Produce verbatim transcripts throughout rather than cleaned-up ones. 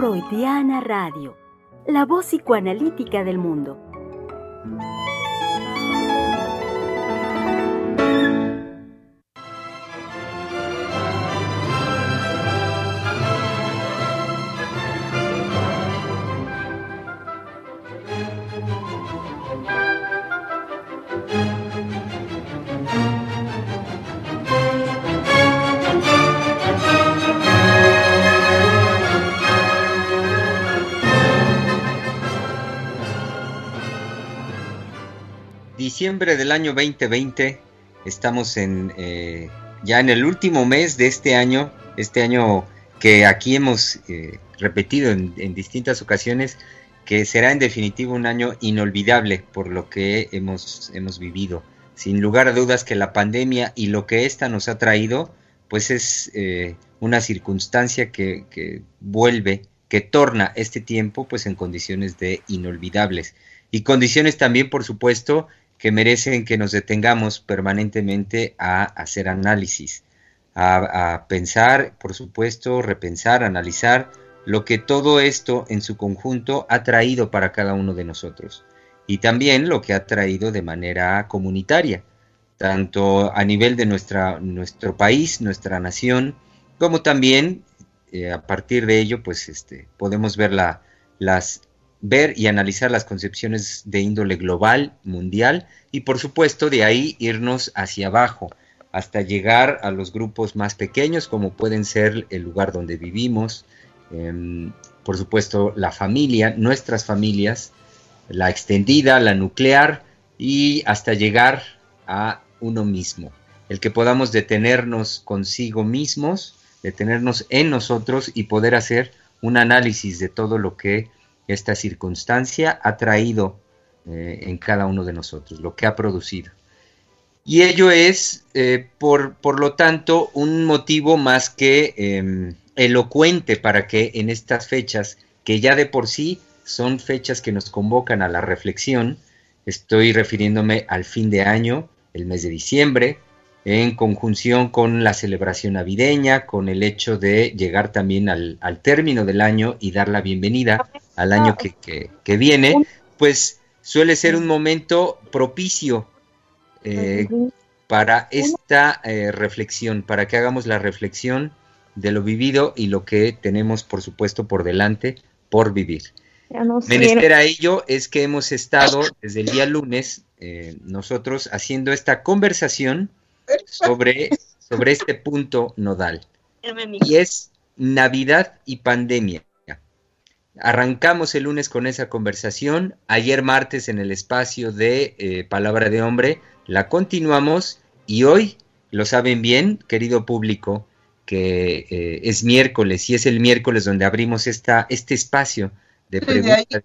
Freudiana Radio, la voz psicoanalítica del mundo. Diciembre del año veinte veinte, estamos en eh, ya en el último mes de este año, este año que aquí hemos eh, repetido en, en distintas ocasiones, que será en definitiva un año inolvidable por lo que hemos, hemos vivido. Sin lugar a dudas que la pandemia y lo que ésta nos ha traído, pues es eh, una circunstancia que, que vuelve, que torna este tiempo pues en condiciones de inolvidables. Y condiciones también, por supuesto, que merecen que nos detengamos permanentemente a hacer análisis, a, a pensar, por supuesto, repensar, analizar lo que todo esto en su conjunto ha traído para cada uno de nosotros y también lo que ha traído de manera comunitaria, tanto a nivel de nuestra, nuestro país, nuestra nación, como también eh, a partir de ello, pues este, podemos ver la, las ver y analizar las concepciones de índole global, mundial, y por supuesto de ahí irnos hacia abajo, hasta llegar a los grupos más pequeños, como pueden ser el lugar donde vivimos, eh, por supuesto la familia, nuestras familias, la extendida, la nuclear, y hasta llegar a uno mismo. El que podamos detenernos consigo mismos, detenernos en nosotros y poder hacer un análisis de todo lo que esta circunstancia ha traído eh, en cada uno de nosotros, lo que ha producido. Y ello es, eh, por, por lo tanto, un motivo más que eh, elocuente para que en estas fechas, que ya de por sí son fechas que nos convocan a la reflexión, estoy refiriéndome al fin de año, el mes de diciembre, en conjunción con la celebración navideña, con el hecho de llegar también al, al término del año y dar la bienvenida al año que, que, que viene, pues suele ser un momento propicio eh, para esta eh, reflexión, para que hagamos la reflexión de lo vivido y lo que tenemos, por supuesto, por delante, por vivir. No Menester a ello es que hemos estado desde el día lunes, eh, nosotros haciendo esta conversación sobre, sobre este punto nodal, y es Navidad y pandemia. Arrancamos el lunes con esa conversación, ayer martes en el espacio de eh, Palabra de Hombre, la continuamos, y hoy, lo saben bien, querido público, que eh, es miércoles, y es el miércoles donde abrimos esta, este espacio de preguntas,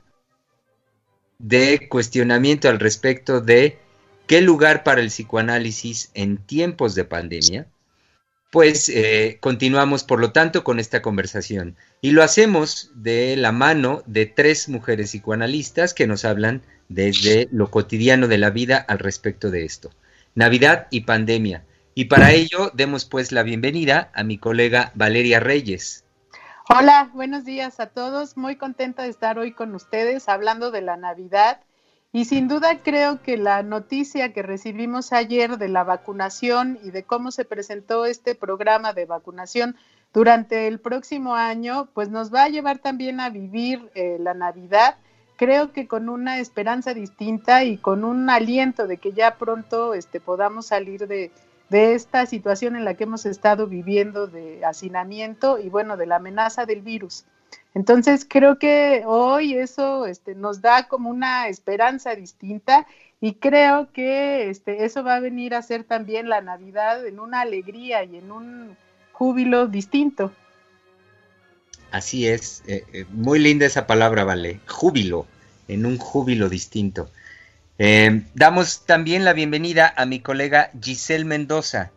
de cuestionamiento al respecto de ¿qué lugar para el psicoanálisis en tiempos de pandemia? Pues eh, continuamos, por lo tanto, con esta conversación. Y lo hacemos de la mano de tres mujeres psicoanalistas que nos hablan desde lo cotidiano de la vida al respecto de esto. Navidad y pandemia. Y para ello, demos pues la bienvenida a mi colega Valeria Reyes. Hola, buenos días a todos. Muy contenta de estar hoy con ustedes hablando de la Navidad. Y sin duda creo que la noticia que recibimos ayer de la vacunación y de cómo se presentó este programa de vacunación durante el próximo año, pues nos va a llevar también a vivir eh, la Navidad, creo que con una esperanza distinta y con un aliento de que ya pronto este, podamos salir de, de esta situación en la que hemos estado viviendo de hacinamiento y bueno, de la amenaza del virus. Entonces creo que hoy eso este, nos da como una esperanza distinta y creo que este, eso va a venir a ser también la Navidad en una alegría y en un júbilo distinto. Así es, eh, eh, muy linda esa palabra, Vale, júbilo, en un júbilo distinto. Eh, damos también la bienvenida a mi colega Giselle Mendoza,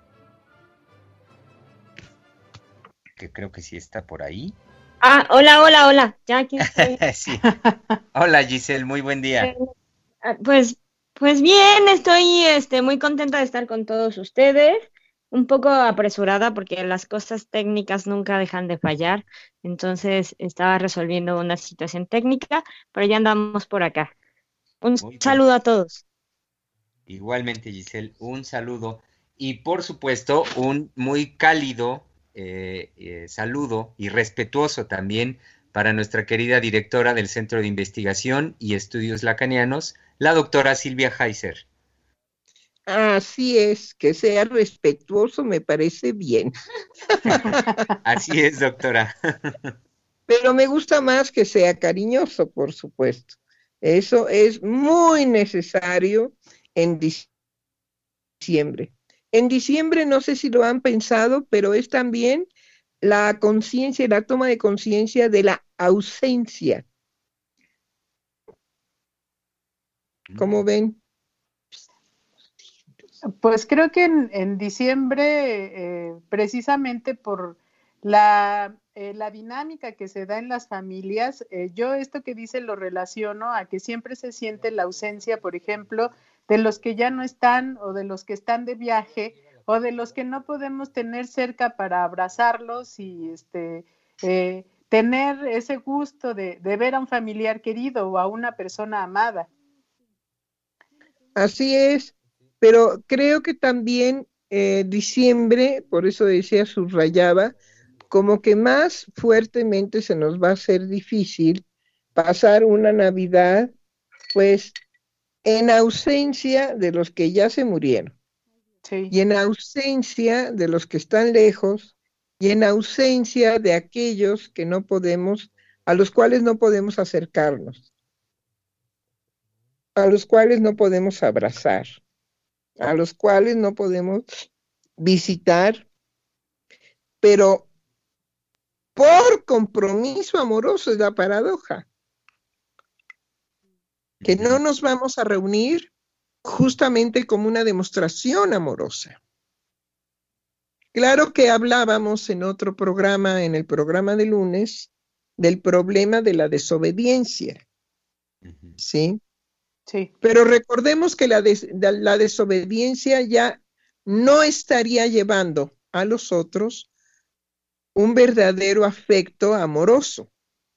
que creo que sí está por ahí. Ah, hola, hola, hola, ya aquí estoy. Sí. Hola Giselle, muy buen día. Pues, pues bien, estoy este, muy contenta de estar con todos ustedes un poco apresurada porque las cosas técnicas nunca dejan de fallar. Entonces estaba resolviendo una situación técnica, pero ya andamos por acá. Un Muy bien. saludo a todos. Igualmente, Giselle, un saludo y por supuesto un muy cálido eh, eh, saludo y respetuoso también para nuestra querida directora del Centro de Investigación y Estudios Lacanianos, la doctora Silvia Heiser. Así es, que sea respetuoso me parece bien. Así es, doctora. Pero me gusta más que sea cariñoso, por supuesto. Eso es muy necesario en diciembre. En diciembre no sé si lo han pensado, pero es también la conciencia, la toma de conciencia de la ausencia. ¿Cómo ven? Pues creo que en, en diciembre, eh, precisamente por la, eh, la dinámica que se da en las familias, eh, yo esto que dice lo relaciono a que siempre se siente la ausencia, por ejemplo, de los que ya no están o de los que están de viaje o de los que no podemos tener cerca para abrazarlos y este, eh, tener ese gusto de, de ver a un familiar querido o a una persona amada. Así es, pero creo que también eh, diciembre, por eso decía, subrayaba, como que más fuertemente se nos va a hacer difícil pasar una Navidad, pues, en ausencia de los que ya se murieron, Sí. y en ausencia de los que están lejos, y en ausencia de aquellos que no podemos, a los cuales no podemos acercarnos, a los cuales no podemos abrazar, a los cuales no podemos visitar, pero por compromiso amoroso, es la paradoja, que no nos vamos a reunir justamente como una demostración amorosa. Claro que hablábamos en otro programa, en el programa de lunes, del problema de la desobediencia, ¿sí? Sí. Pero recordemos que la, des, la desobediencia ya no estaría llevando a los otros un verdadero afecto amoroso,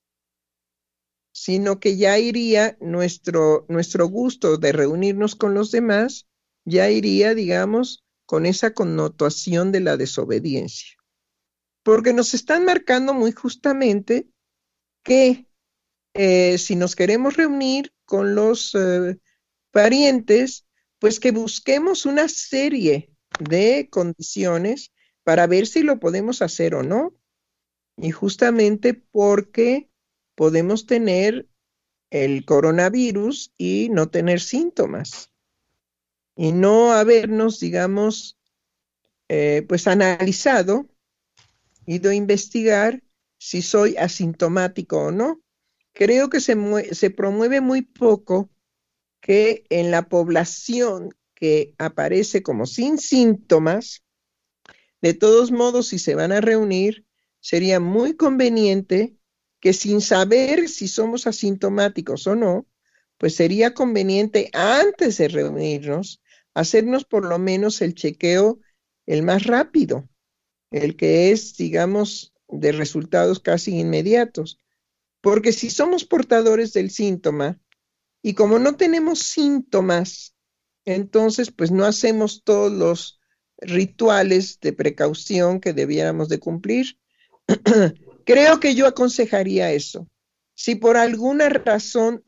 sino que ya iría nuestro, nuestro gusto de reunirnos con los demás, ya iría, digamos, con esa connotación de la desobediencia. Porque nos están marcando muy justamente que eh, si nos queremos reunir con los eh, parientes, pues que busquemos una serie de condiciones para ver si lo podemos hacer o no. Y justamente porque podemos tener el coronavirus y no tener síntomas. Y no habernos, digamos, eh, pues analizado, ido a investigar si soy asintomático o no. Creo que se, se promueve muy poco que en la población que aparece como sin síntomas, de todos modos, si se van a reunir, sería muy conveniente que sin saber si somos asintomáticos o no, pues sería conveniente antes de reunirnos, hacernos por lo menos el chequeo el más rápido, el que es, digamos, de resultados casi inmediatos. Porque si somos portadores del síntoma, y como no tenemos síntomas, entonces pues no hacemos todos los rituales de precaución que debiéramos de cumplir. Creo que yo aconsejaría eso. Si por alguna razón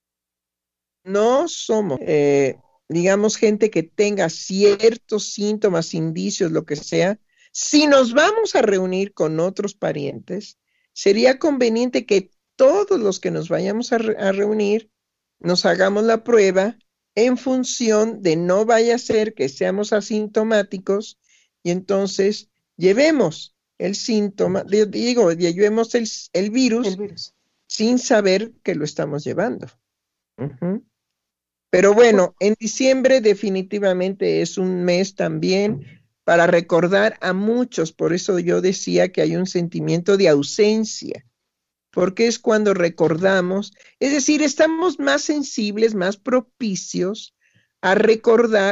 no somos, eh, digamos, gente que tenga ciertos síntomas, indicios, lo que sea, si nos vamos a reunir con otros parientes, sería conveniente que todos los que nos vayamos a, re- a reunir nos hagamos la prueba en función de no vaya a ser que seamos asintomáticos y entonces llevemos el síntoma, digo, llevemos el, el, virus, el virus sin saber que lo estamos llevando. Uh-huh. Pero bueno, en diciembre definitivamente es un mes también para recordar a muchos, por eso yo decía que hay un sentimiento de ausencia, porque es cuando recordamos, es decir, estamos más sensibles, más propicios a recordar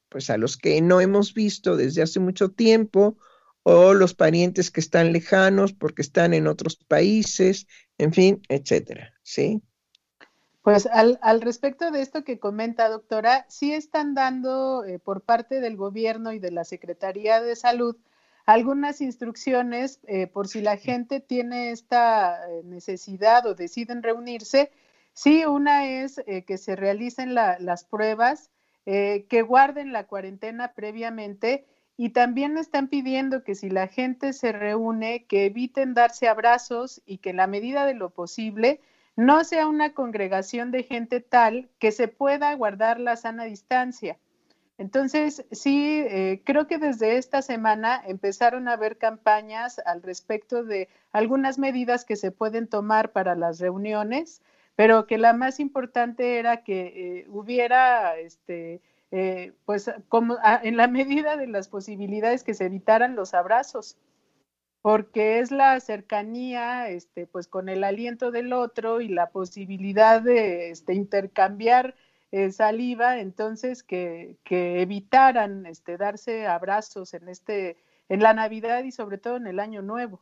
pues a los que no hemos visto desde hace mucho tiempo, o los parientes que están lejanos porque están en otros países, en fin, etcétera, ¿sí? Pues al, al respecto de esto que comenta, doctora, sí están dando eh, por parte del gobierno y de la Secretaría de Salud algunas instrucciones eh, por si la gente tiene esta necesidad o deciden reunirse. Sí, una es eh, que se realicen la, las pruebas, eh, que guarden la cuarentena previamente, y también están pidiendo que si la gente se reúne, que eviten darse abrazos y que en la medida de lo posible no sea una congregación de gente tal que se pueda guardar la sana distancia. Entonces, sí, eh, creo que desde esta semana empezaron a haber campañas al respecto de algunas medidas que se pueden tomar para las reuniones, pero que la más importante era que eh, hubiera, este, eh, pues, como a, en la medida de las posibilidades, que se evitaran los abrazos, porque es la cercanía, este, pues, con el aliento del otro y la posibilidad de este, intercambiar eh, saliva, entonces que, que evitaran este, darse abrazos en este, en la Navidad y sobre todo en el Año Nuevo.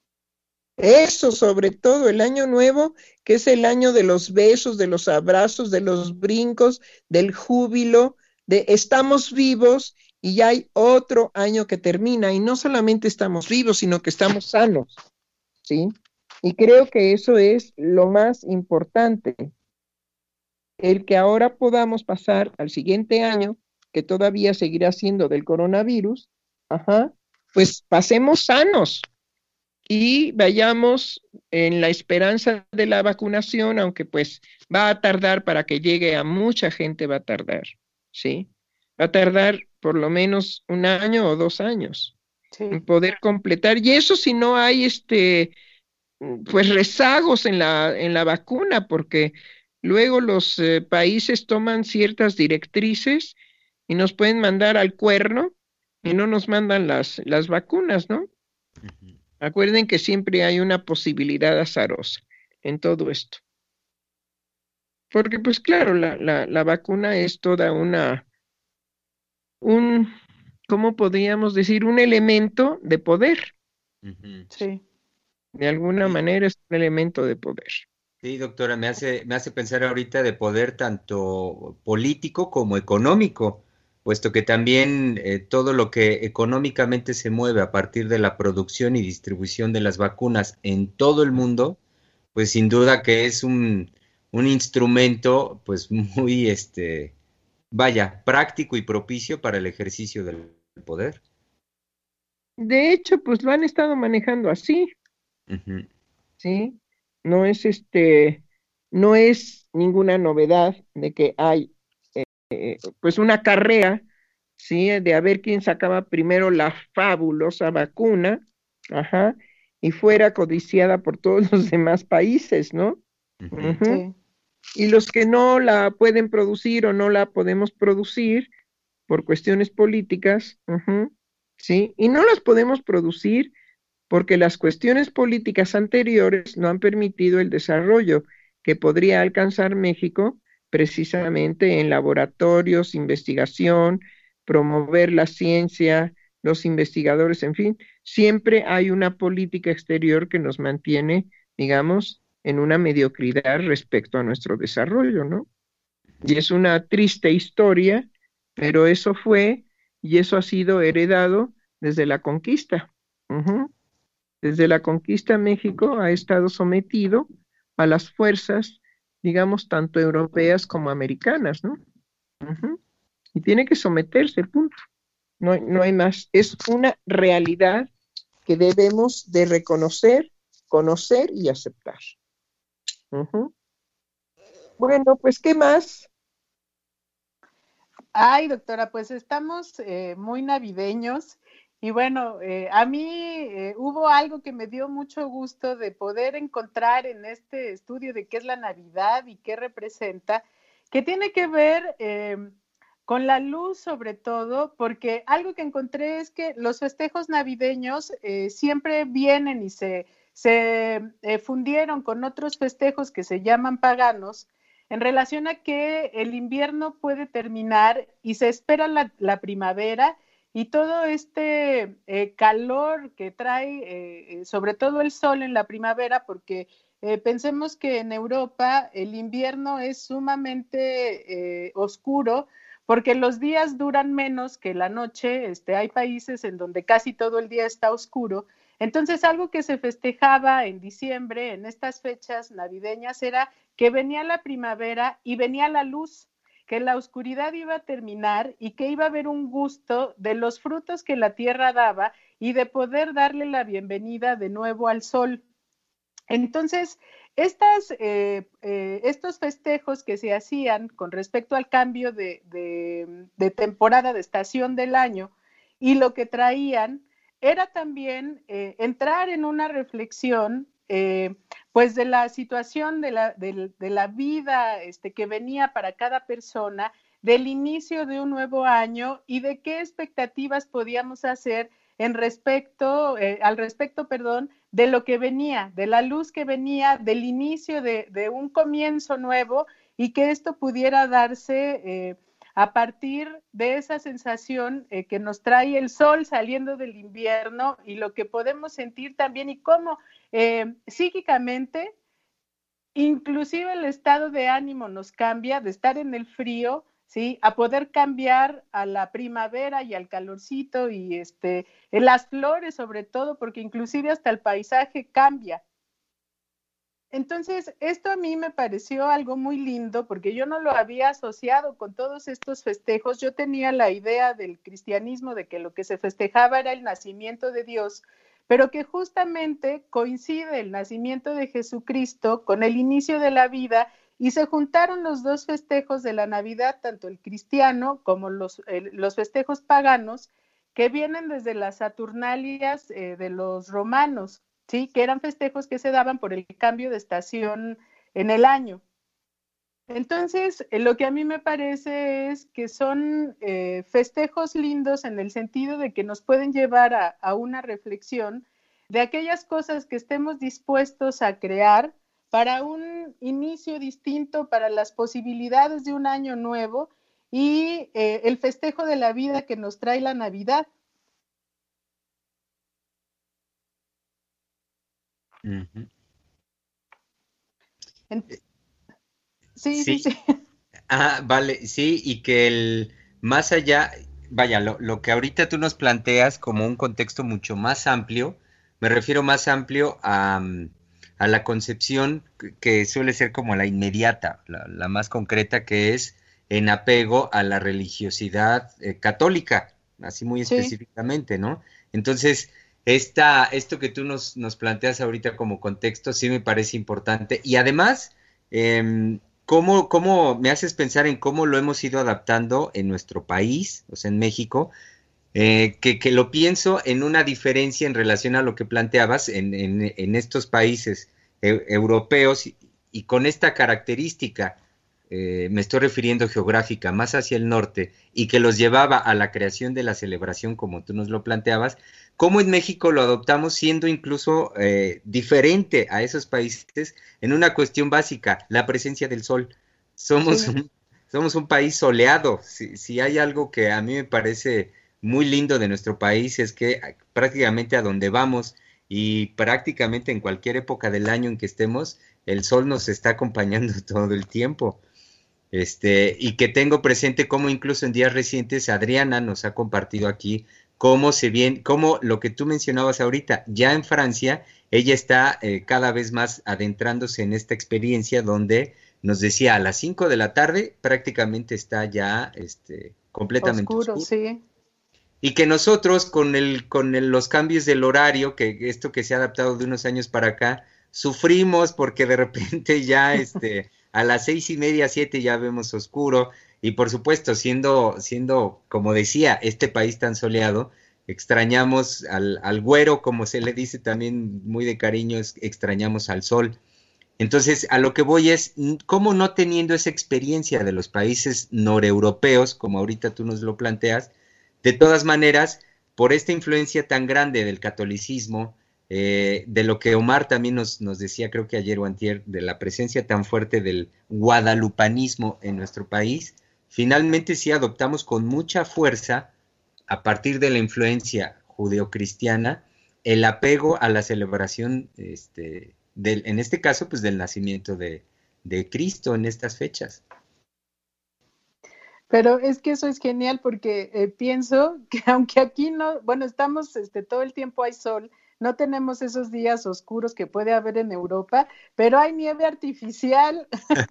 Eso, sobre todo el Año Nuevo, que es el año de los besos, de los abrazos, de los brincos, del júbilo, de estamos vivos y ya hay otro año que termina, y no solamente estamos vivos, sino que estamos sanos, ¿sí? Y creo que eso es lo más importante, el que ahora podamos pasar al siguiente año, que todavía seguirá siendo del coronavirus, ajá, pues pasemos sanos y vayamos en la esperanza de la vacunación, aunque pues va a tardar para que llegue a mucha gente, va a tardar, ¿sí? Va a tardar por lo menos un año o dos años sí. en poder completar, y eso si no hay este, pues rezagos en la, en la vacuna, porque luego los eh, países toman ciertas directrices y nos pueden mandar al cuerno y no nos mandan las, las vacunas, ¿no? Uh-huh. Acuerden que siempre hay una posibilidad azarosa en todo esto. Porque, pues claro, la, la, la vacuna es toda una, un, ¿cómo podríamos decir? Un elemento de poder. Uh-huh. Sí. De alguna sí. manera es un elemento de poder. Sí, doctora, me hace, me hace pensar ahorita de poder tanto político como económico, puesto que también eh, todo lo que económicamente se mueve a partir de la producción y distribución de las vacunas en todo el mundo, pues sin duda que es un, un instrumento pues muy, este, vaya, práctico y propicio para el ejercicio del poder. De hecho, pues lo han estado manejando así, uh-huh. ¿sí? No es este, no es ninguna novedad de que hay eh, pues una carrera, ¿sí? De a ver quién sacaba primero la fabulosa vacuna, ajá, y fuera codiciada por todos los demás países, ¿no? Uh-huh. Uh-huh. Sí. Y los que no la pueden producir o no la podemos producir por cuestiones políticas, uh-huh, ¿sí? Y no las podemos producir porque las cuestiones políticas anteriores no han permitido el desarrollo que podría alcanzar México precisamente en laboratorios, investigación, promover la ciencia, los investigadores, en fin, siempre hay una política exterior que nos mantiene, digamos, en una mediocridad respecto a nuestro desarrollo, ¿no? Y es una triste historia, pero eso fue, y eso ha sido heredado desde la conquista. Uh-huh. Desde la conquista México ha estado sometido a las fuerzas, digamos, tanto europeas como americanas, ¿no? Uh-huh. Y tiene que someterse, punto. No, no hay más. Es una realidad que debemos de reconocer, conocer y aceptar. Uh-huh. Bueno, pues, ¿qué más? Ay, doctora, pues estamos eh, muy navideños. Y bueno, eh, a mí eh, hubo algo que me dio mucho gusto de poder encontrar en este estudio de qué es la Navidad y qué representa, que tiene que ver eh, con la luz sobre todo, porque algo que encontré es que los festejos navideños eh, siempre vienen y se, se eh, fundieron con otros festejos que se llaman paganos, en relación a que el invierno puede terminar y se espera la, la primavera y todo este eh, calor que trae, eh, sobre todo el sol en la primavera, porque eh, pensemos que en Europa el invierno es sumamente eh, oscuro, porque los días duran menos que la noche. Este, hay países en donde casi todo el día está oscuro. Entonces, algo que se festejaba en diciembre, en estas fechas navideñas, era que venía la primavera y venía la luz, que la oscuridad iba a terminar y que iba a haber un gusto de los frutos que la tierra daba y de poder darle la bienvenida de nuevo al sol. Entonces, estas, eh, eh, estos festejos que se hacían con respecto al cambio de, de, de temporada, de estación del año, y lo que traían era también eh, entrar en una reflexión eh, pues de la situación de la, de, de la vida este, que venía para cada persona, del inicio de un nuevo año y de qué expectativas podíamos hacer en respecto, eh, al respecto, perdón, de lo que venía, de la luz que venía, del inicio de, de un comienzo nuevo y que esto pudiera darse eh, a partir de esa sensación eh, que nos trae el sol saliendo del invierno y lo que podemos sentir también y cómo eh, psíquicamente, inclusive el estado de ánimo nos cambia de estar en el frío, ¿sí?, a poder cambiar a la primavera y al calorcito y este, en las flores sobre todo, porque inclusive hasta el paisaje cambia. Entonces, esto a mí me pareció algo muy lindo porque yo no lo había asociado con todos estos festejos. Yo tenía la idea del cristianismo de que lo que se festejaba era el nacimiento de Dios, pero que justamente coincide el nacimiento de Jesucristo con el inicio de la vida y se juntaron los dos festejos de la Navidad, tanto el cristiano como los, eh, los festejos paganos, que vienen desde las Saturnalias eh, de los romanos, ¿sí?, que eran festejos que se daban por el cambio de estación en el año. Entonces, eh, lo que a mí me parece es que son eh, festejos lindos en el sentido de que nos pueden llevar a, a una reflexión de aquellas cosas que estemos dispuestos a crear para un inicio distinto, para las posibilidades de un año nuevo y eh, el festejo de la vida que nos trae la Navidad. Uh-huh. En... Sí, sí, sí, sí. Ah, vale, sí, y que el más allá, vaya, lo, lo que ahorita tú nos planteas como un contexto mucho más amplio, me refiero más amplio a, a la concepción que suele ser como la inmediata, la, la más concreta, que es en apego a la religiosidad eh, católica, así muy Sí. específicamente, ¿no? Entonces, esta, esto que tú nos, nos planteas ahorita como contexto sí me parece importante y además, eh, ¿Cómo, ¿Cómo me haces pensar en cómo lo hemos ido adaptando en nuestro país, o sea, en México? Eh, que, que lo pienso en una diferencia en relación a lo que planteabas en, en, en estos países e, europeos y, y con esta característica, eh, me estoy refiriendo geográfica, más hacia el norte, y que los llevaba a la creación de la celebración como tú nos lo planteabas, cómo en México lo adoptamos siendo incluso eh, diferente a esos países en una cuestión básica, la presencia del sol. Somos, sí. un, somos un país soleado. Si, si hay algo que a mí me parece muy lindo de nuestro país es que prácticamente a donde vamos y prácticamente en cualquier época del año en que estemos, el sol nos está acompañando todo el tiempo. Este, y que tengo presente cómo incluso en días recientes Adriana nos ha compartido aquí cómo se viene, cómo lo que tú mencionabas ahorita, ya en Francia, ella está eh, cada vez más adentrándose en esta experiencia donde nos decía a las cinco de la tarde prácticamente está ya este, completamente oscuro. Oscuro, sí. Y que nosotros con, el, con el, los cambios del horario, que esto que se ha adaptado de unos años para acá, sufrimos porque de repente ya este, a las seis y media, siete ya vemos oscuro. Y por supuesto, siendo, siendo, como decía, este país tan soleado, extrañamos al, al güero, como se le dice también muy de cariño, es, extrañamos al sol. Entonces, a lo que voy es, ¿cómo no teniendo esa experiencia de los países noreuropeos, como ahorita tú nos lo planteas, de todas maneras, por esta influencia tan grande del catolicismo, eh, de lo que Omar también nos, nos decía, creo que ayer o antier, de la presencia tan fuerte del guadalupanismo en nuestro país, finalmente sí adoptamos con mucha fuerza, a partir de la influencia judeocristiana, el apego a la celebración, este, del, en este caso, pues del nacimiento de, de Cristo en estas fechas. Pero es que eso es genial porque eh, pienso que aunque aquí no, bueno, estamos este, todo el tiempo hay sol, no tenemos esos días oscuros que puede haber en Europa, pero hay nieve artificial.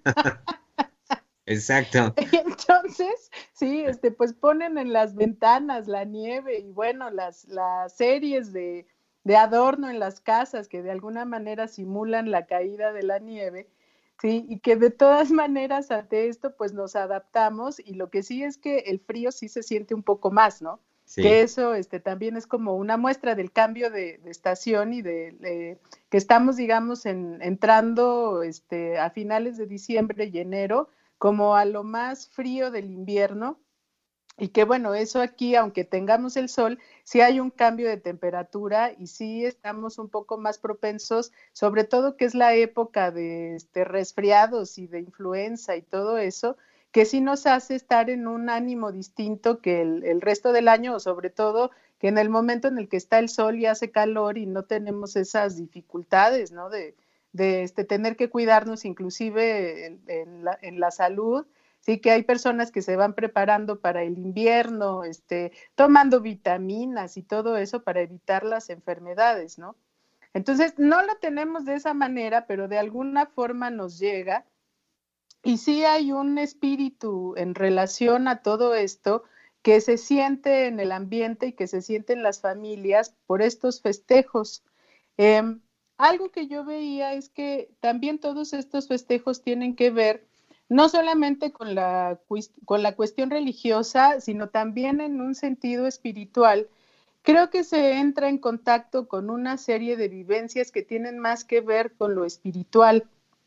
Exacto. Y entonces, sí, este, pues ponen en las ventanas la nieve y bueno, las, las series de, de adorno en las casas que de alguna manera simulan la caída de la nieve. Sí, y que de todas maneras ante esto pues nos adaptamos y lo que sí es que el frío sí se siente un poco más, ¿no? Sí. Que eso este, también es como una muestra del cambio de, de estación y de, de que estamos, digamos, en, entrando este, a finales de diciembre y enero como a lo más frío del invierno. Y que bueno, eso aquí, aunque tengamos el sol, sí hay un cambio de temperatura y sí estamos un poco más propensos, sobre todo que es la época de este, resfriados y de influenza y todo eso, que sí nos hace estar en un ánimo distinto que el, el resto del año, o sobre todo que en el momento en el que está el sol y hace calor y no tenemos esas dificultades, ¿no? De, de este, tener que cuidarnos inclusive en, en, la, en la salud. Sí, que hay personas que se van preparando para el invierno, este, tomando vitaminas y todo eso para evitar las enfermedades, ¿no? Entonces, no lo tenemos de esa manera, pero de alguna forma nos llega. Y sí hay un espíritu en relación a todo esto que se siente en el ambiente y que se siente en las familias por estos festejos. Eh, algo que yo veía es que también todos estos festejos tienen que ver no solamente con la, con la cuestión religiosa, sino también en un sentido espiritual. Creo que se entra en contacto con una serie de vivencias que tienen más que ver con lo espiritual.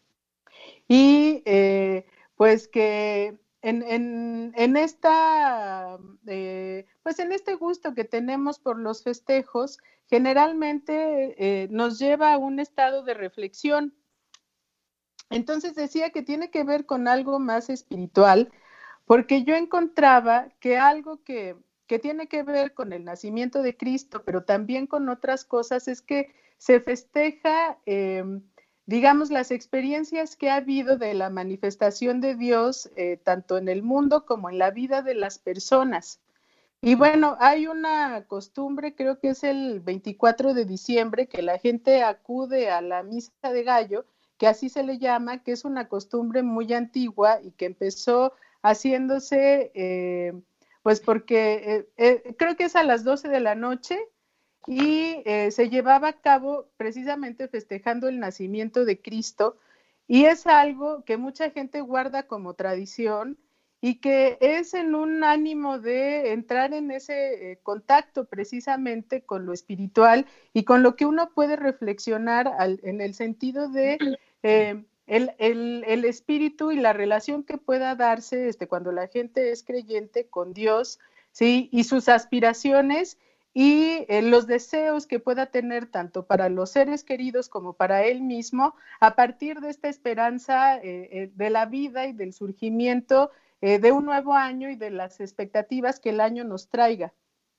Y eh, pues que en, en, en esta, eh, pues en este gusto que tenemos por los festejos, generalmente eh, nos lleva a un estado de reflexión. Entonces decía que tiene que ver con algo más espiritual, porque yo encontraba que algo que, que tiene que ver con el nacimiento de Cristo, pero también con otras cosas, es que se festeja, eh, digamos, las experiencias que ha habido de la manifestación de Dios, eh, tanto en el mundo como en la vida de las personas. Y bueno, hay una costumbre, creo que es el veinticuatro de diciembre, que la gente acude a la misa de gallo, que así se le llama, que es una costumbre muy antigua y que empezó haciéndose, eh, pues porque eh, eh, creo que es a las doce de la noche y eh, se llevaba a cabo precisamente festejando el nacimiento de Cristo y es algo que mucha gente guarda como tradición y que es en un ánimo de entrar en ese eh, contacto precisamente con lo espiritual y con lo que uno puede reflexionar al, en el sentido de eh, el, el, el espíritu y la relación que pueda darse este, cuando la gente es creyente con Dios, ¿sí? Y sus aspiraciones y eh, los deseos que pueda tener tanto para los seres queridos como para él mismo a partir de esta esperanza eh, eh, de la vida y del surgimiento eh, de un nuevo año y de las expectativas que el año nos traiga.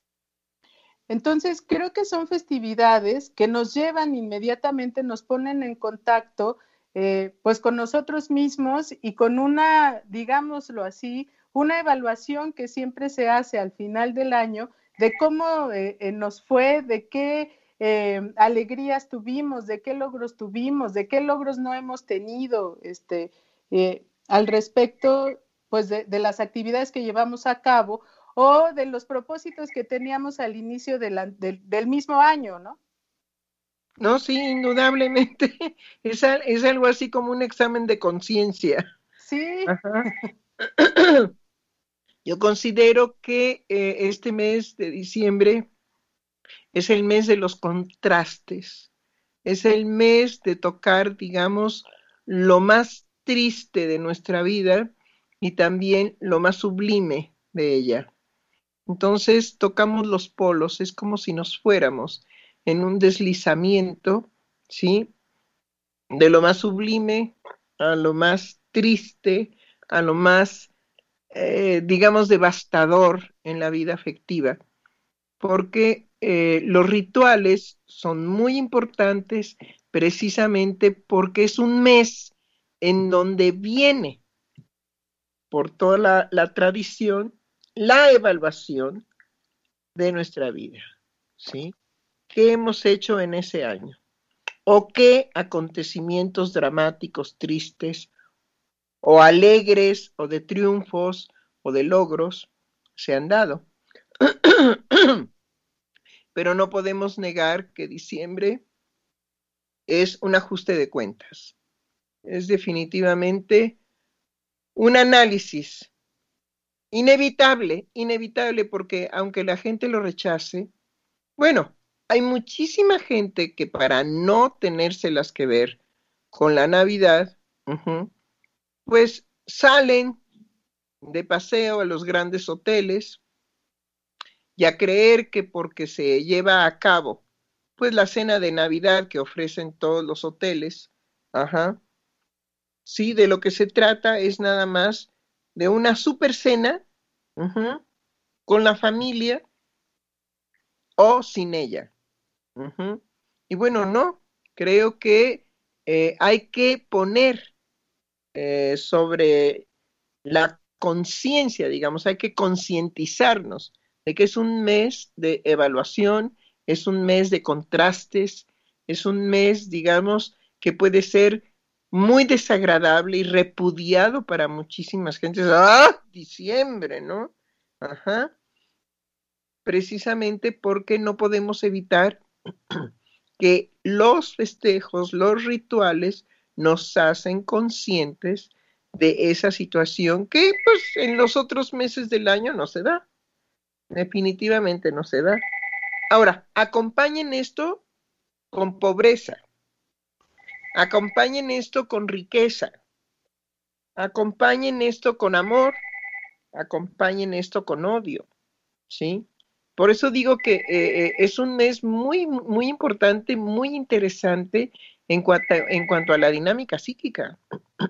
Entonces, creo que son festividades que nos llevan inmediatamente, nos ponen en contacto eh, pues con nosotros mismos y con una, digámoslo así, una evaluación que siempre se hace al final del año de cómo eh, eh, nos fue, de qué eh, alegrías tuvimos, de qué logros tuvimos, de qué logros no hemos tenido este, eh, al respecto pues de, de las actividades que llevamos a cabo o de los propósitos que teníamos al inicio de la, de, del mismo año, ¿no? No, sí, indudablemente. Es, es algo así como un examen de conciencia. Sí. Ajá. Yo considero que eh, este mes de diciembre es el mes de los contrastes. Es el mes de tocar, digamos, lo más triste de nuestra vida y también lo más sublime de ella. Entonces tocamos los polos, es como si nos fuéramos en un deslizamiento, ¿sí? De lo más sublime a lo más triste, a lo más, eh, digamos, devastador en la vida afectiva, porque eh, los rituales son muy importantes precisamente porque es un mes en donde viene por toda la, la tradición la evaluación de nuestra vida, ¿sí? ¿Qué hemos hecho en ese año? ¿O qué acontecimientos dramáticos, tristes, o alegres, o de triunfos, o de logros se han dado? Pero no podemos negar que diciembre es un ajuste de cuentas. Es definitivamente un análisis inevitable, inevitable, porque aunque la gente lo rechace, bueno, hay muchísima gente que para no tenérselas que ver con la Navidad, uh-huh, pues salen de paseo a los grandes hoteles y a creer que porque se lleva a cabo pues la cena de Navidad que ofrecen todos los hoteles, ajá, sí, de lo que se trata es nada más de una super cena uh-huh, con la familia o sin ella. Uh-huh. Y bueno, no, creo que eh, hay que poner eh, sobre la conciencia, digamos, hay que concientizarnos de que es un mes de evaluación, es un mes de contrastes, es un mes, digamos, que puede ser muy desagradable y repudiado para muchísimas gentes. ¡Ah! Diciembre, ¿no? Ajá. Precisamente porque no podemos evitar que los festejos, los rituales, nos hacen conscientes de esa situación que pues en los otros meses del año no se da. Definitivamente no se da. Ahora, acompañen esto con pobreza, acompañen esto con riqueza, acompañen esto con amor, acompañen esto con odio, ¿sí? Por eso digo que eh, es un mes muy, muy importante, muy interesante en cuanto, en cuanto a la dinámica psíquica.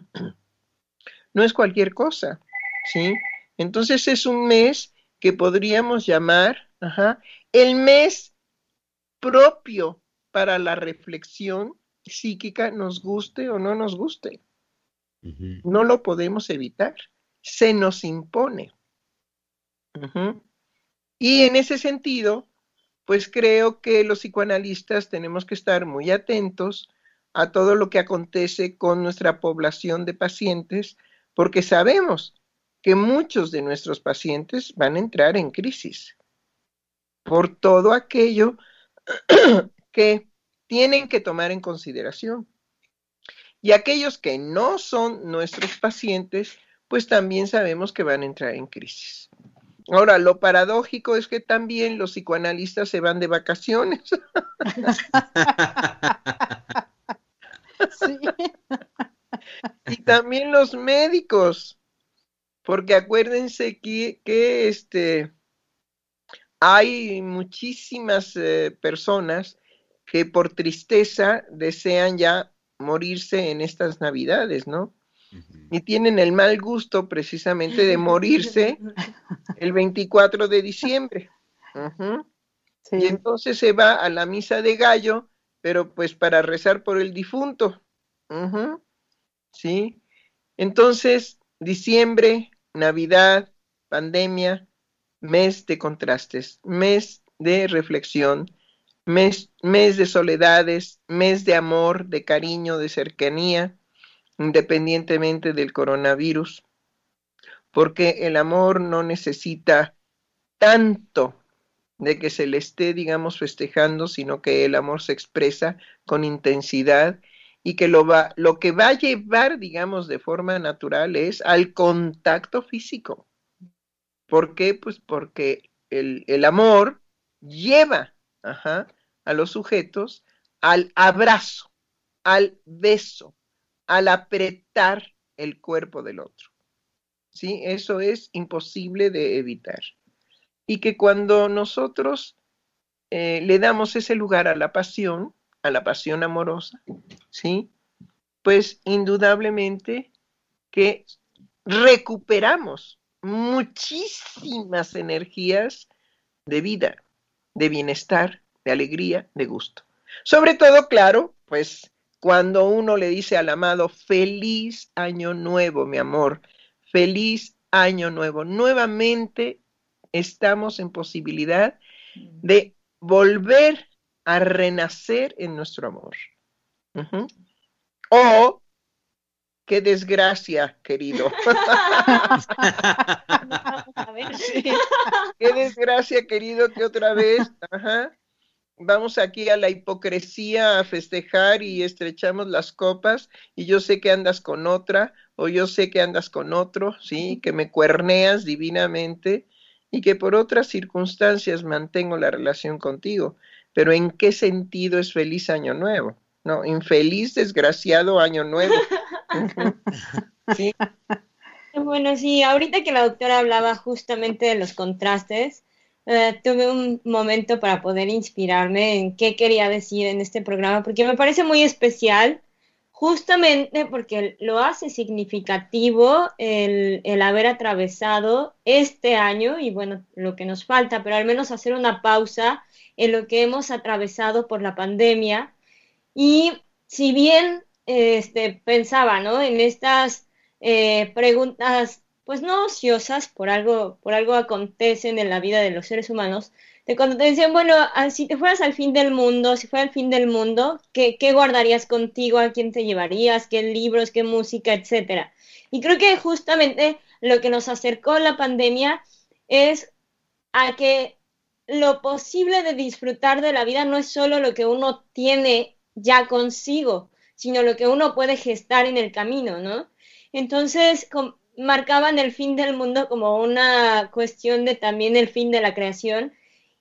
No es cualquier cosa, ¿sí? Entonces es un mes que podríamos llamar, ajá, el mes propio para la reflexión psíquica, nos guste o no nos guste. Uh-huh. No lo podemos evitar, se nos impone. Uh-huh. Y en ese sentido, pues creo que los psicoanalistas tenemos que estar muy atentos a todo lo que acontece con nuestra población de pacientes, porque sabemos que muchos de nuestros pacientes van a entrar en crisis por todo aquello que tienen que tomar en consideración. Y aquellos que no son nuestros pacientes, pues también sabemos que van a entrar en crisis. Ahora, lo paradójico es que también los psicoanalistas se van de vacaciones. Sí. Y también los médicos, porque acuérdense que, que este, hay muchísimas eh, personas que por tristeza desean ya morirse en estas Navidades, ¿no? Uh-huh. Y tienen el mal gusto precisamente de morirse el veinticuatro de diciembre. Uh-huh. Sí. Y entonces se va a la misa de gallo, pero pues para rezar por el difunto. Uh-huh. ¿Sí? Entonces, diciembre, Navidad, pandemia, mes de contrastes, mes de reflexión, mes, mes de soledades, mes de amor, de cariño, de cercanía, independientemente del coronavirus, porque el amor no necesita tanto de que se le esté, digamos, festejando, sino que el amor se expresa con intensidad y que lo, va, lo que va a llevar, digamos, de forma natural es al contacto físico. ¿Por qué? Pues porque el, el amor lleva ajá, a los sujetos al abrazo, al beso, al apretar el cuerpo del otro. ¿Sí? Eso es imposible de evitar. Y que cuando nosotros eh, le damos ese lugar a la pasión, a la pasión amorosa, ¿sí? Pues indudablemente que recuperamos muchísimas energías de vida, de bienestar, de alegría, de gusto. Sobre todo, claro, pues cuando uno le dice al amado, feliz año nuevo, mi amor, feliz año nuevo. Nuevamente estamos en posibilidad de volver a renacer en nuestro amor. Uh-huh. O, qué desgracia, querido. Qué desgracia, querido, que otra vez, ajá, vamos aquí a la hipocresía a festejar y estrechamos las copas y yo sé que andas con otra o yo sé que andas con otro, sí, que me cuerneas divinamente y que por otras circunstancias mantengo la relación contigo. Pero ¿en qué sentido es feliz año nuevo? No, infeliz, desgraciado año nuevo. Sí. Bueno, sí, ahorita que la doctora hablaba justamente de los contrastes, Uh, tuve un momento para poder inspirarme en qué quería decir en este programa, porque me parece muy especial, justamente porque lo hace significativo el, el haber atravesado este año y bueno, lo que nos falta, pero al menos hacer una pausa en lo que hemos atravesado por la pandemia. Y si bien este, pensaba, ¿no?, en estas eh, preguntas pues no ociosas, por algo, por algo acontecen en la vida de los seres humanos, de cuando te decían, bueno, si te fueras al fin del mundo, si fuera el fin del mundo, ¿qué, qué guardarías contigo? ¿A quién te llevarías? ¿Qué libros? ¿Qué música? Etcétera. Y creo que justamente lo que nos acercó la pandemia es a que lo posible de disfrutar de la vida no es solo lo que uno tiene ya consigo, sino lo que uno puede gestar en el camino, ¿no? Entonces, con, marcaban el fin del mundo como una cuestión de también el fin de la creación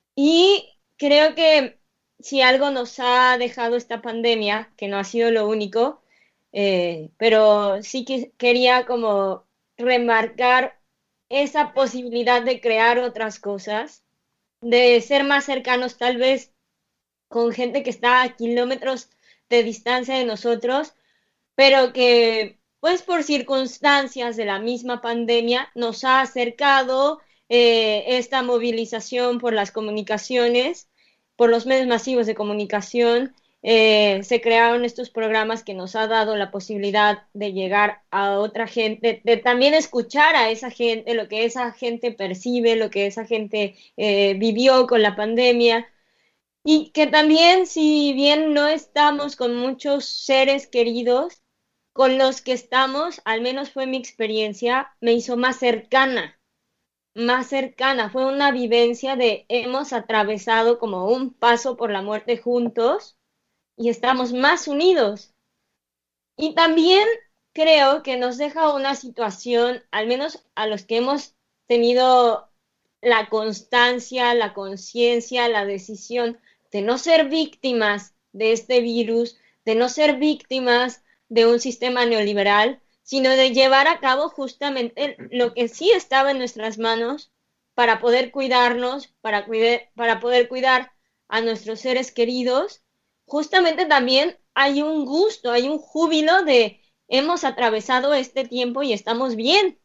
y creo que si algo nos ha dejado esta pandemia, que no ha sido lo único, eh, pero sí que quería como remarcar esa posibilidad de crear otras cosas, de ser más cercanos tal vez con gente que está a kilómetros de distancia de nosotros, pero que pues por circunstancias de la misma pandemia nos ha acercado eh, esta movilización por las comunicaciones, por los medios masivos de comunicación. Eh, se crearon estos programas que nos ha dado la posibilidad de llegar a otra gente, de también escuchar a esa gente, lo que esa gente percibe, lo que esa gente eh, vivió con la pandemia. Y que también, si bien no estamos con muchos seres queridos, con los que estamos, al menos fue mi experiencia, me hizo más cercana, más cercana. Fue una vivencia de hemos atravesado como un paso por la muerte juntos y estamos más unidos. Y también creo que nos deja una situación, al menos a los que hemos tenido la constancia, la conciencia, la decisión de no ser víctimas de este virus, de no ser víctimas de un sistema neoliberal, sino de llevar a cabo justamente lo que sí estaba en nuestras manos para poder cuidarnos, para, cuide, para poder cuidar a nuestros seres queridos. Justamente también hay un gusto, hay un júbilo de hemos atravesado este tiempo y estamos bien.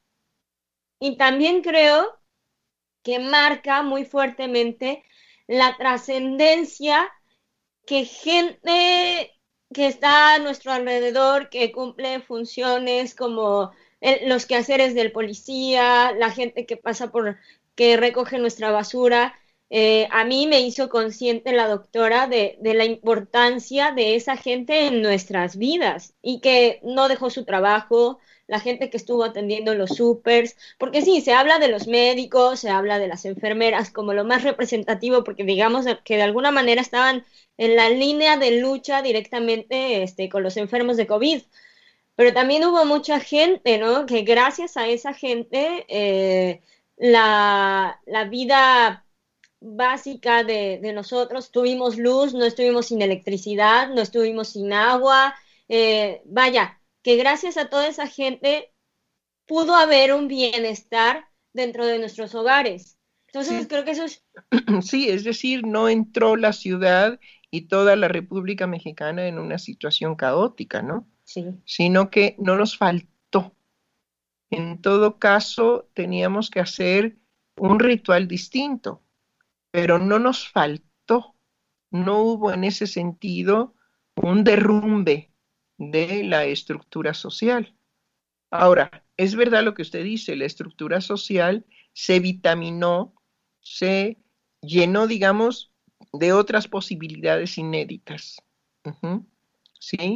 Y también creo que marca muy fuertemente la trascendencia que gente que está a nuestro alrededor, que cumple funciones como el, los quehaceres del policía, la gente que pasa por, que recoge nuestra basura. Eh, a mí me hizo consciente la doctora de, de la importancia de esa gente en nuestras vidas y que no dejó su trabajo, la gente que estuvo atendiendo los supers, porque sí, se habla de los médicos, se habla de las enfermeras como lo más representativo, porque digamos que de alguna manera estaban en la línea de lucha directamente este, con los enfermos de COVID. Pero también hubo mucha gente, ¿no?, que gracias a esa gente eh, la, la vida básica de, de nosotros, tuvimos luz, no estuvimos sin electricidad, no estuvimos sin agua, eh, vaya, que gracias a toda esa gente pudo haber un bienestar dentro de nuestros hogares. Entonces Sí. creo que eso es... Sí, es decir, no entró la ciudad y toda la República Mexicana en una situación caótica, ¿no? Sí. Sino que no nos faltó. En todo caso, teníamos que hacer un ritual distinto, pero no nos faltó. No hubo en ese sentido un derrumbe de la estructura social. Ahora, es verdad lo que usted dice, la estructura social se vitaminó, se llenó, digamos, de otras posibilidades inéditas. Uh-huh. ¿Sí?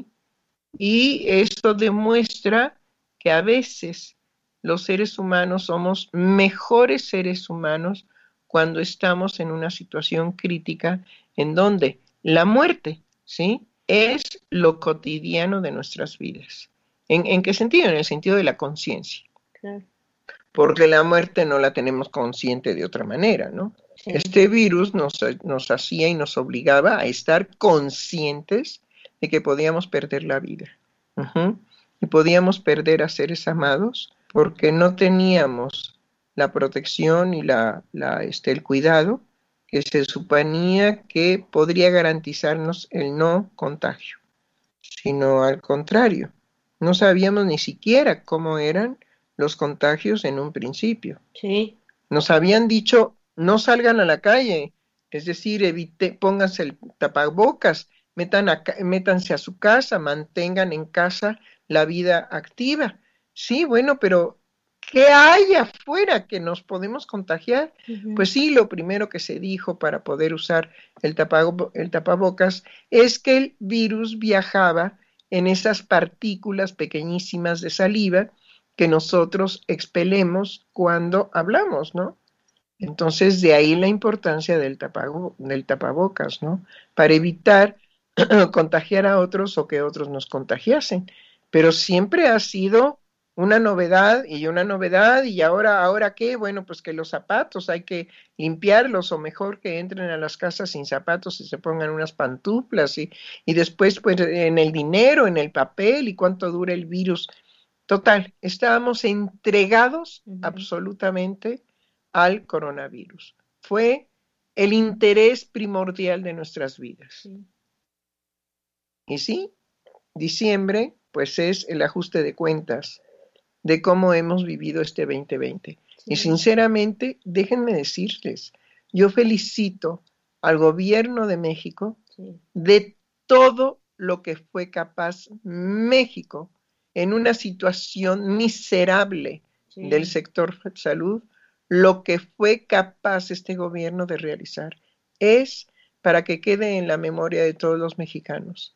Y esto demuestra que a veces los seres humanos somos mejores seres humanos cuando estamos en una situación crítica en donde la muerte, ¿sí?, es lo cotidiano de nuestras vidas. ¿En, en qué sentido? En el sentido de la conciencia. Claro. Porque la muerte no la tenemos consciente de otra manera, ¿no? Sí. Este virus nos, nos hacía y nos obligaba a estar conscientes de que podíamos perder la vida. Uh-huh. Y podíamos perder a seres amados porque no teníamos la protección y la, la, este, el cuidado que se suponía que podría garantizarnos el no contagio, sino al contrario. No sabíamos ni siquiera cómo eran los contagios en un principio. Sí. Nos habían dicho, no salgan a la calle, es decir, evite, pónganse el tapabocas, metan a, métanse a su casa, mantengan en casa la vida activa. Sí, bueno, pero ¿qué hay afuera que nos podemos contagiar? Uh-huh. Pues sí, lo primero que se dijo para poder usar el, tapab- el tapabocas es que el virus viajaba en esas partículas pequeñísimas de saliva que nosotros expelemos cuando hablamos, ¿no? Entonces, de ahí la importancia del, tapabo- del tapabocas, ¿no? Para evitar contagiar a otros o que otros nos contagiasen. Pero siempre ha sido una novedad y una novedad, y ahora, ¿ahora qué? Bueno, pues que los zapatos hay que limpiarlos, o mejor que entren a las casas sin zapatos y se pongan unas pantuflas, y, y después pues en el dinero, en el papel, y cuánto dura el virus. Total, estábamos entregados uh-huh. absolutamente al coronavirus. Fue el interés primordial de nuestras vidas. Sí. Y sí, diciembre, pues es el ajuste de cuentas de cómo hemos vivido este veinte veinte. Sí. Y sinceramente, déjenme decirles, yo felicito al gobierno de México sí. de todo lo que fue capaz México en una situación miserable sí. del sector salud, lo que fue capaz este gobierno de realizar es para que quede en la memoria de todos los mexicanos,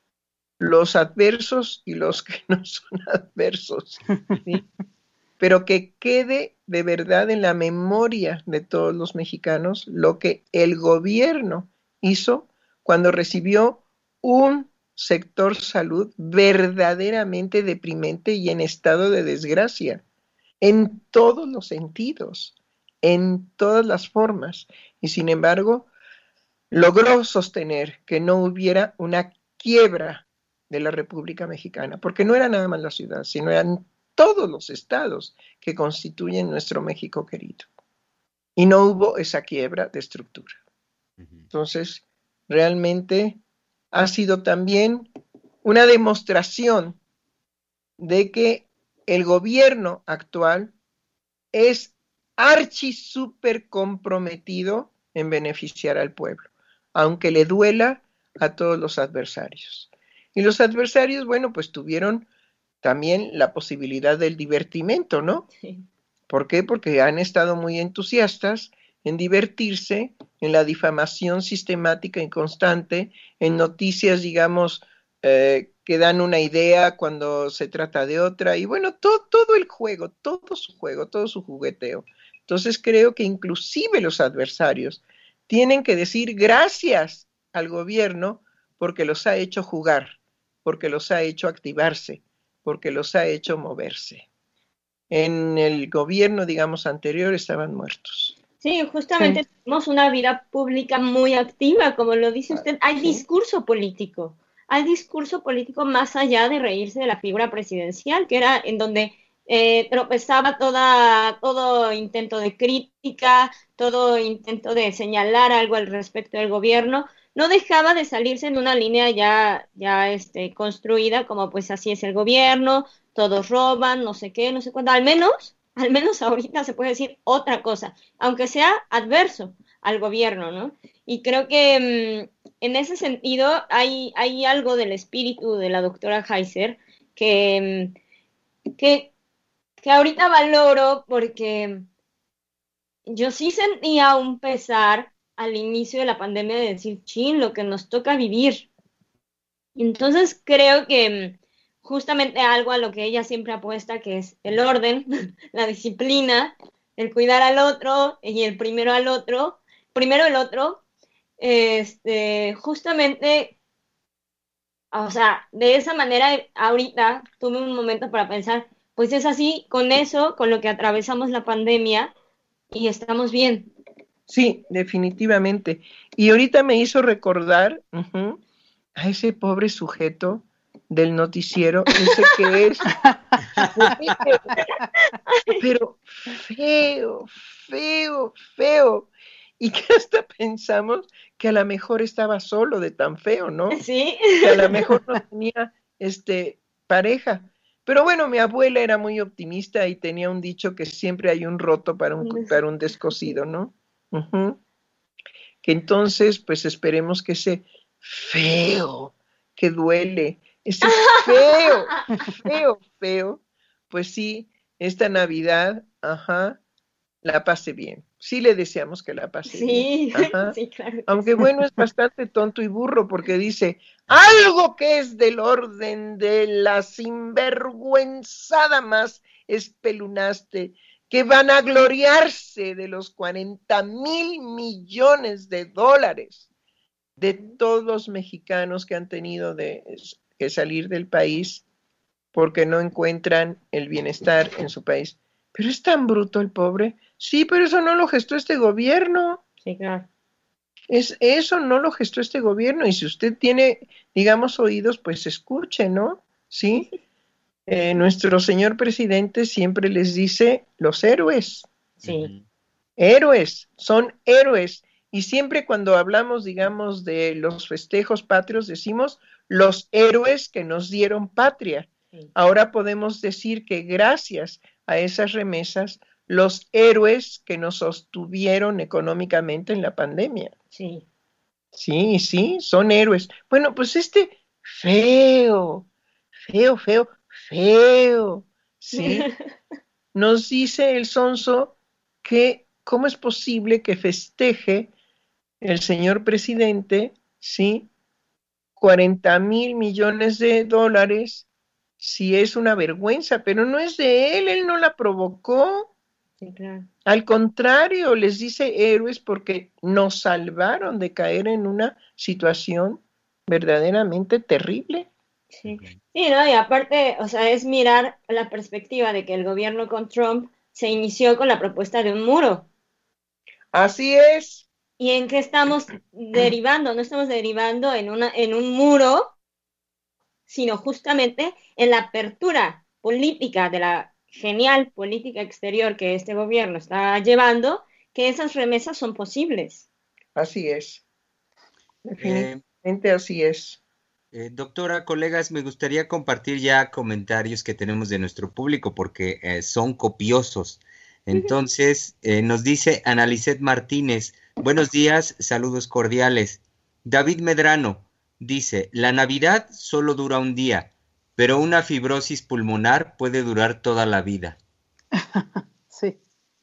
los adversos y los que no son adversos, ¿sí? Pero que quede de verdad en la memoria de todos los mexicanos lo que el gobierno hizo cuando recibió un sector salud verdaderamente deprimente y en estado de desgracia, en todos los sentidos, en todas las formas, y sin embargo logró sostener que no hubiera una quiebra de la República Mexicana, porque no era nada más la ciudad, sino eran todos los estados que constituyen nuestro México querido, y no hubo esa quiebra de estructura. Entonces, realmente ha sido también una demostración de que el gobierno actual es archi súper comprometido en beneficiar al pueblo, aunque le duela a todos los adversarios. Y los adversarios, bueno, pues tuvieron también la posibilidad del divertimento, ¿no? Sí. ¿Por qué? Porque han estado muy entusiastas en divertirse en la difamación sistemática y constante, en noticias, digamos, eh, que dan una idea cuando se trata de otra, y bueno, todo, todo el juego, todo su juego, todo su jugueteo. Entonces creo que inclusive los adversarios tienen que decir gracias al gobierno porque los ha hecho jugar, porque los ha hecho activarse, porque los ha hecho moverse. En el gobierno, digamos, anterior estaban muertos. Sí, justamente sí. Tenemos una vida pública muy activa, como lo dice usted. Hay sí. discurso político, hay discurso político más allá de reírse de la figura presidencial, que era en donde eh, tropezaba toda, todo intento de crítica, todo intento de señalar algo al respecto del gobierno, no dejaba de salirse en una línea ya, ya este, construida, como pues así es el gobierno, todos roban, no sé qué, no sé cuándo, al menos, al menos ahorita se puede decir otra cosa, aunque sea adverso al gobierno, ¿no? Y creo que mmm, en ese sentido hay, hay algo del espíritu de la doctora Heiser que, que, que ahorita valoro porque yo sí sentía un pesar al inicio de la pandemia de decir, chin, lo que nos toca vivir. Entonces creo que justamente algo a lo que ella siempre apuesta, que es el orden, la disciplina, el cuidar al otro y el primero al otro, primero el otro, este, justamente, o sea, de esa manera ahorita tuve un momento para pensar, pues es así, con eso, con lo que atravesamos la pandemia y estamos bien. Sí, definitivamente. Y ahorita me hizo recordar uh-huh, a ese pobre sujeto del noticiero, ese que es, pero feo, feo, feo. Y que hasta pensamos que a lo mejor estaba solo de tan feo, ¿no? Sí. Que a lo mejor no tenía este, pareja. Pero bueno, mi abuela era muy optimista y tenía un dicho que siempre hay un roto para un, para un descosido, ¿no? Uh-huh. Que entonces, pues esperemos que ese feo, que duele, ese feo, feo, feo, pues sí, esta Navidad, ajá, la pase bien. Sí le deseamos que la pase sí, bien. Ajá. Sí, claro. Aunque sí. Bueno, es bastante tonto y burro porque dice algo que es del orden de la sinvergüenzada más espeluznaste, que van a gloriarse de los cuarenta mil millones de dólares de todos los mexicanos que han tenido de, que salir del país porque no encuentran el bienestar en su país. Pero es tan bruto el pobre. Sí, pero eso no lo gestó este gobierno. Sí, claro. Es, eso no lo gestó este gobierno. Y si usted tiene, digamos, oídos, pues escuche, ¿no? Sí. Eh, nuestro señor presidente siempre les dice los héroes. Sí. Héroes, son héroes. Y siempre cuando hablamos, digamos, de los festejos patrios, decimos los héroes que nos dieron patria. Sí. Ahora podemos decir que gracias a esas remesas, los héroes que nos sostuvieron económicamente en la pandemia. Sí. Sí, sí, son héroes. Bueno, pues este feo, feo, feo, feo, ¿sí? Nos dice el sonso que cómo es posible que festeje el señor presidente, ¿sí? cuarenta mil millones de dólares, si es una vergüenza, pero no es de él, él no la provocó. Sí, claro. Al contrario, les dice héroes porque nos salvaron de caer en una situación verdaderamente terrible. Sí, sí, ¿no? Y aparte, o sea, es mirar la perspectiva de que el gobierno con Trump se inició con la propuesta de un muro. Así es. ¿Y en qué estamos derivando? No estamos derivando en, una, en un muro, sino justamente en la apertura política de la genial política exterior que este gobierno está llevando, que esas remesas son posibles. Así es. Definitivamente eh, así es. Eh, doctora, colegas, me gustaría compartir ya comentarios que tenemos de nuestro público porque eh, son copiosos. Entonces, eh, nos dice Analicet Martínez, buenos días, saludos cordiales. David Medrano dice, la Navidad solo dura un día, pero una fibrosis pulmonar puede durar toda la vida. Sí.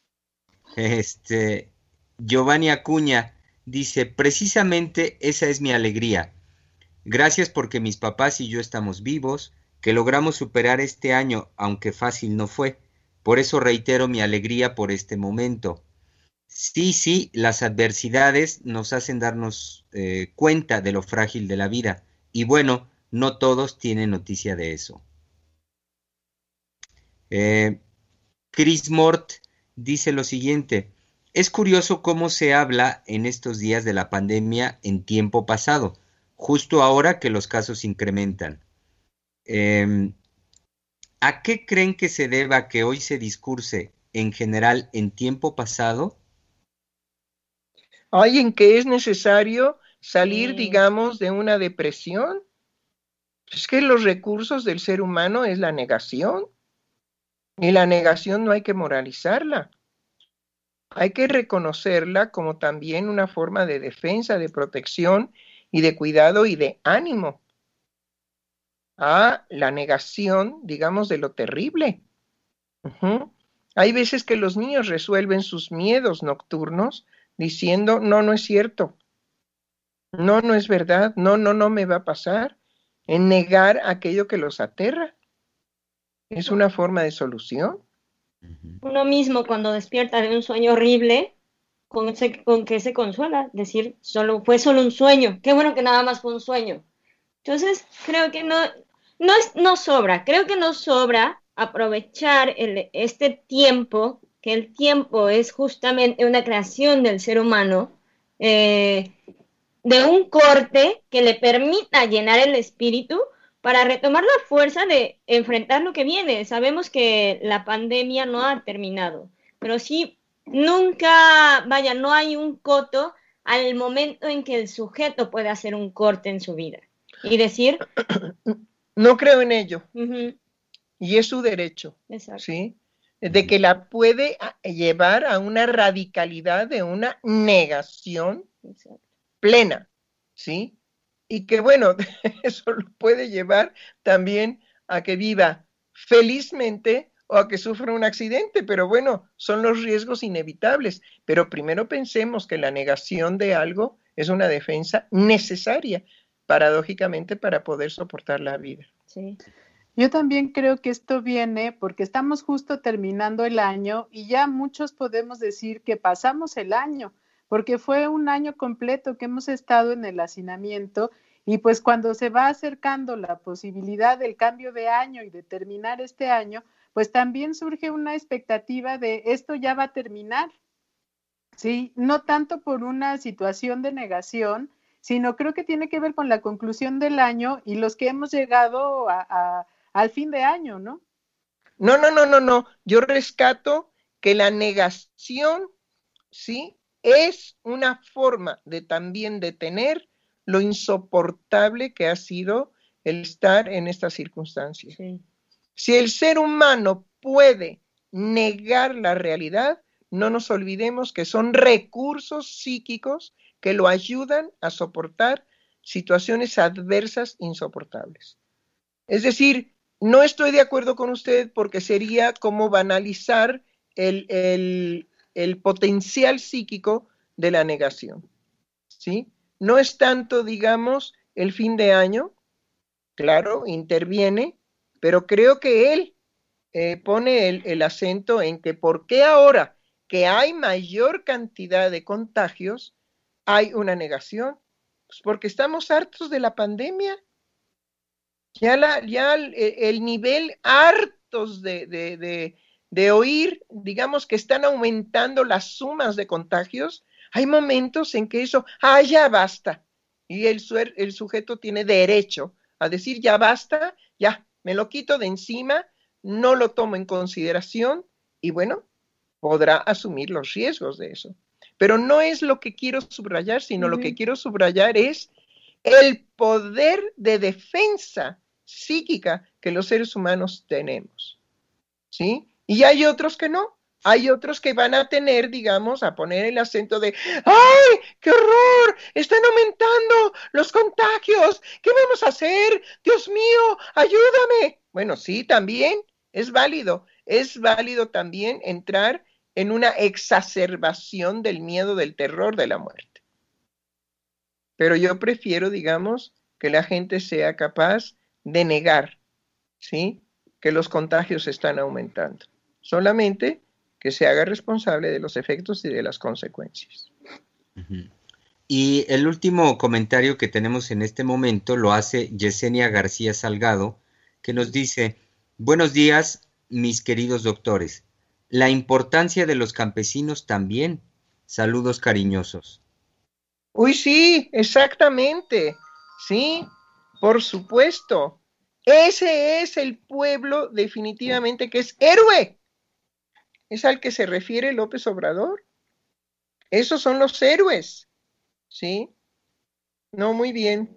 Este, Giovanni Acuña dice, precisamente esa es mi alegría. Gracias porque mis papás y yo estamos vivos, que logramos superar este año, aunque fácil no fue. Por eso reitero mi alegría por este momento. Sí, sí, las adversidades nos hacen darnos eh, cuenta de lo frágil de la vida. Y bueno, no todos tienen noticia de eso. Eh, Chris Mort dice lo siguiente. Es curioso cómo se habla en estos días de la pandemia en tiempo pasado, justo ahora que los casos incrementan. Eh, ¿A qué creen que se deba que hoy se discurse en general en tiempo pasado? Hay en que es necesario salir, Sí. digamos, de una depresión. Es que los recursos del ser humano es la negación. Y la negación no hay que moralizarla. Hay que reconocerla como también una forma de defensa, de protección y de cuidado y de ánimo a la negación, digamos, de lo terrible. Uh-huh. Hay veces que los niños resuelven sus miedos nocturnos diciendo, no, no es cierto, no, no es verdad, no, no, no me va a pasar, en negar aquello que los aterra. Es una forma de solución. Uno mismo cuando despierta de un sueño horrible, con, se, con que se consuela, decir, solo fue solo un sueño, qué bueno que nada más fue un sueño. Entonces, creo que no, no, es, no sobra, creo que no sobra aprovechar el, este tiempo, que el tiempo es justamente una creación del ser humano, eh, de un corte que le permita llenar el espíritu para retomar la fuerza de enfrentar lo que viene. Sabemos que la pandemia no ha terminado, pero sí, nunca, vaya, no hay un coto al momento en que el sujeto puede hacer un corte en su vida y decir... No creo en ello. Uh-huh. Y es su derecho. Exacto. ¿Sí? De que la puede llevar a una radicalidad de una negación Exacto. plena, ¿sí? Y que bueno, eso lo puede llevar también a que viva felizmente o a que sufra un accidente, pero bueno, son los riesgos inevitables. Pero primero pensemos que la negación de algo es una defensa necesaria, paradójicamente, para poder soportar la vida. Sí. Yo también creo que esto viene porque estamos justo terminando el año y ya muchos podemos decir que pasamos el año, porque fue un año completo que hemos estado en el hacinamiento y pues cuando se va acercando la posibilidad del cambio de año y de terminar este año, pues también surge una expectativa de esto ya va a terminar, ¿sí? No tanto por una situación de negación, sino creo que tiene que ver con la conclusión del año y los que hemos llegado a, a, al fin de año, ¿no? No, no, no, no, no. Yo rescato que la negación, ¿sí? Es una forma de también detener lo insoportable que ha sido el estar en estas circunstancias. Sí. Si el ser humano puede negar la realidad, no nos olvidemos que son recursos psíquicos que lo ayudan a soportar situaciones adversas insoportables. Es decir, no estoy de acuerdo con usted porque sería como banalizar el, el, el potencial psíquico de la negación, ¿sí? No es tanto, digamos, el fin de año, claro, interviene, pero creo que él eh, pone el, el acento en que por qué ahora que hay mayor cantidad de contagios, hay una negación. Pues porque estamos hartos de la pandemia. Ya, la, ya el, el nivel hartos de, de, de, de oír, digamos que están aumentando las sumas de contagios. Hay momentos en que eso, ah, ya basta. Y el, el sujeto tiene derecho a decir, ya basta, ya, me lo quito de encima, no lo tomo en consideración y bueno, podrá asumir los riesgos de eso. Pero no es lo que quiero subrayar, sino uh-huh. Lo que quiero subrayar es el poder de defensa psíquica que los seres humanos tenemos, ¿sí? Y hay otros que no, hay otros que van a tener, digamos, a poner el acento de ¡ay, qué horror! ¡Están aumentando los contagios! ¿Qué vamos a hacer? ¡Dios mío, ayúdame! Bueno, sí, también es válido, es válido también entrar en una exacerbación del miedo, del terror de la muerte. Pero yo prefiero, digamos, que la gente sea capaz de negar, ¿sí? Que los contagios están aumentando. Solamente que se haga responsable de los efectos y de las consecuencias. Uh-huh. Y el último comentario que tenemos en este momento lo hace Yesenia García Salgado, que nos dice, buenos días, mis queridos doctores. La importancia de los campesinos también. Saludos cariñosos. Uy, sí, exactamente. Sí, por supuesto. Ese es el pueblo definitivamente que es héroe. Es al que se refiere López Obrador. Esos son los héroes, ¿sí? No, muy bien.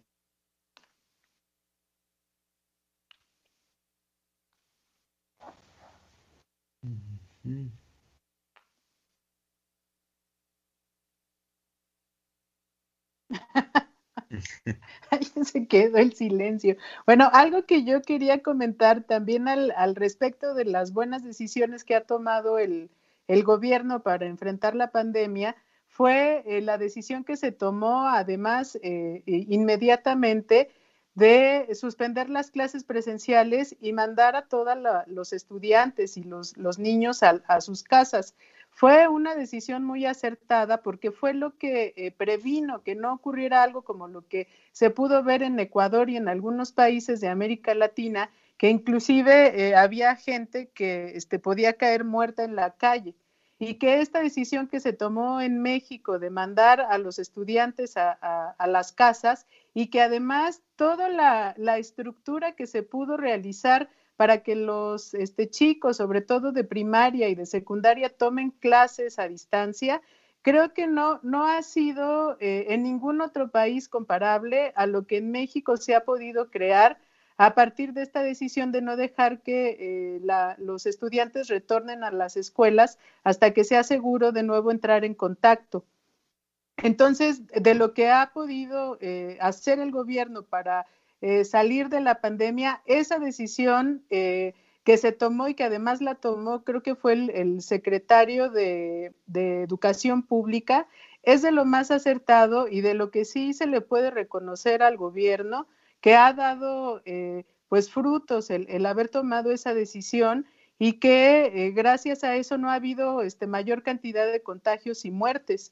Ahí se quedó el silencio. Bueno, algo que yo quería comentar también al, al respecto de las buenas decisiones que ha tomado el, el gobierno para enfrentar la pandemia fue eh, la decisión que se tomó además eh, inmediatamente de suspender las clases presenciales y mandar a todos los estudiantes y los, los niños a, a sus casas. Fue una decisión muy acertada porque fue lo que eh, previno que no ocurriera algo como lo que se pudo ver en Ecuador y en algunos países de América Latina, que inclusive eh, había gente que este, podía caer muerta en la calle. Y que esta decisión que se tomó en México de mandar a los estudiantes a, a, a las casas y que además toda la, la estructura que se pudo realizar para que los este, chicos, sobre todo de primaria y de secundaria, tomen clases a distancia, creo que no, no ha sido eh, en ningún otro país comparable a lo que en México se ha podido crear a partir de esta decisión de no dejar que eh, la, los estudiantes retornen a las escuelas hasta que sea seguro de nuevo entrar en contacto. Entonces, de lo que ha podido eh, hacer el gobierno para eh, salir de la pandemia, esa decisión eh, que se tomó y que además la tomó, creo que fue el, el secretario de, de Educación Pública, es de lo más acertado y de lo que sí se le puede reconocer al gobierno, que ha dado eh, pues frutos el, el haber tomado esa decisión y que eh, gracias a eso no ha habido este, mayor cantidad de contagios y muertes.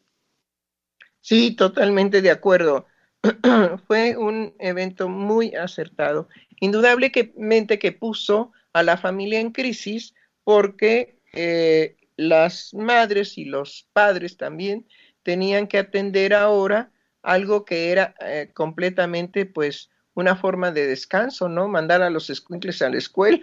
Sí, totalmente de acuerdo. Fue un evento muy acertado. Indudablemente que puso a la familia en crisis porque eh, las madres y los padres también tenían que atender ahora algo que era eh, completamente pues una forma de descanso, ¿no? Mandar a los escuincles a la escuela.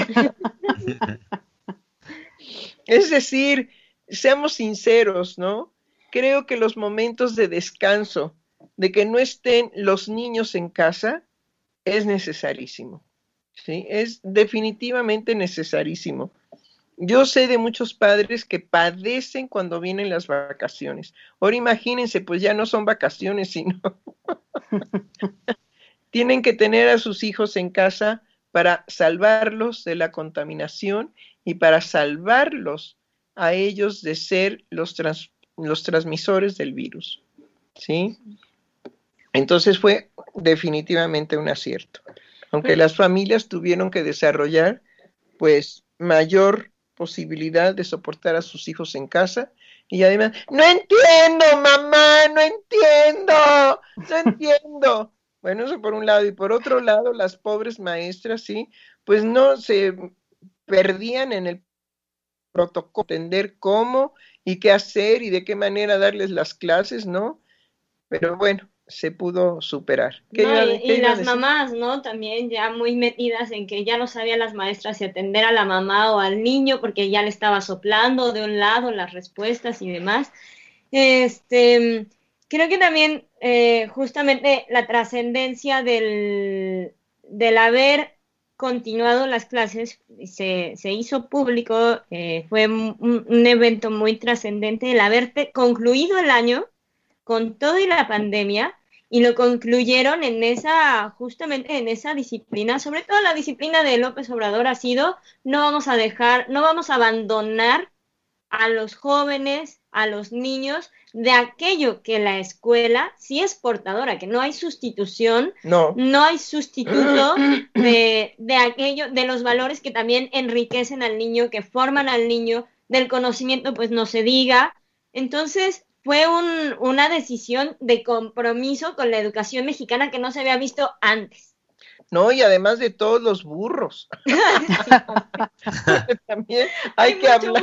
Es decir, seamos sinceros, ¿no? Creo que los momentos de descanso, de que no estén los niños en casa, es necesarísimo, ¿sí? Es definitivamente necesarísimo. Yo sé de muchos padres que padecen cuando vienen las vacaciones. Ahora imagínense, pues ya no son vacaciones, sino tienen que tener a sus hijos en casa para salvarlos de la contaminación y para salvarlos a ellos de ser los, trans, los transmisores del virus, ¿sí? Entonces fue definitivamente un acierto. Aunque las familias tuvieron que desarrollar, pues, mayor posibilidad de soportar a sus hijos en casa y además, no entiendo, mamá, no entiendo, no entiendo. Bueno, eso por un lado. Y por otro lado, las pobres maestras, sí, pues no se perdían en el protocolo, entender cómo y qué hacer y de qué manera darles las clases, ¿no? Pero bueno, se pudo superar. ¿Qué no, iba, y, qué y las mamás, ¿no? También ya muy metidas en que ya no sabían las maestras si atender a la mamá o al niño porque ya le estaba soplando de un lado las respuestas y demás. Este, creo que también eh, justamente la trascendencia del, del haber continuado las clases se, se hizo público, eh, fue un, un evento muy trascendente, el haber concluido el año con todo y la pandemia, y lo concluyeron en esa, justamente en esa disciplina, sobre todo la disciplina de López Obrador ha sido, no vamos a dejar, no vamos a abandonar a los jóvenes, a los niños, de aquello que la escuela sí es portadora, que no hay sustitución, no, no hay sustituto de, de aquello, de los valores que también enriquecen al niño, que forman al niño, del conocimiento, pues no se diga. Entonces, fue un, una decisión de compromiso con la educación mexicana que no se había visto antes. No, y además de todos los burros. También hay, hay que hablar.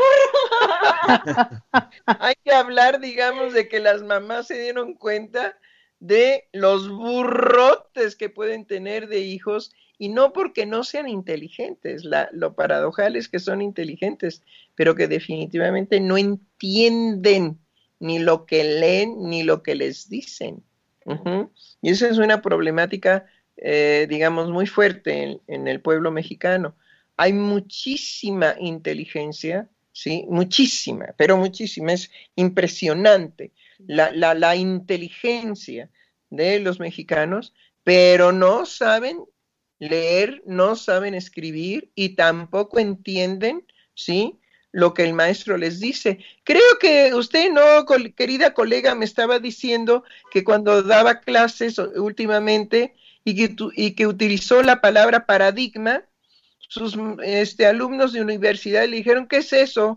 Hay que hablar, digamos, de que las mamás se dieron cuenta de los burrotes que pueden tener de hijos y no porque no sean inteligentes, la, lo paradojal es que son inteligentes, pero que definitivamente no entienden ni lo que leen ni lo que les dicen. Uh-huh. Y esa es una problemática, eh, digamos, muy fuerte en, en el pueblo mexicano. Hay muchísima inteligencia, ¿sí? Muchísima, pero muchísima, es impresionante la, la, la inteligencia de los mexicanos, pero no saben leer, no saben escribir y tampoco entienden, ¿sí?, lo que el maestro les dice. Creo que usted, no, querida colega, me estaba diciendo que cuando daba clases últimamente y que, y que utilizó la palabra paradigma, sus este, alumnos de universidad le dijeron, ¿qué es eso?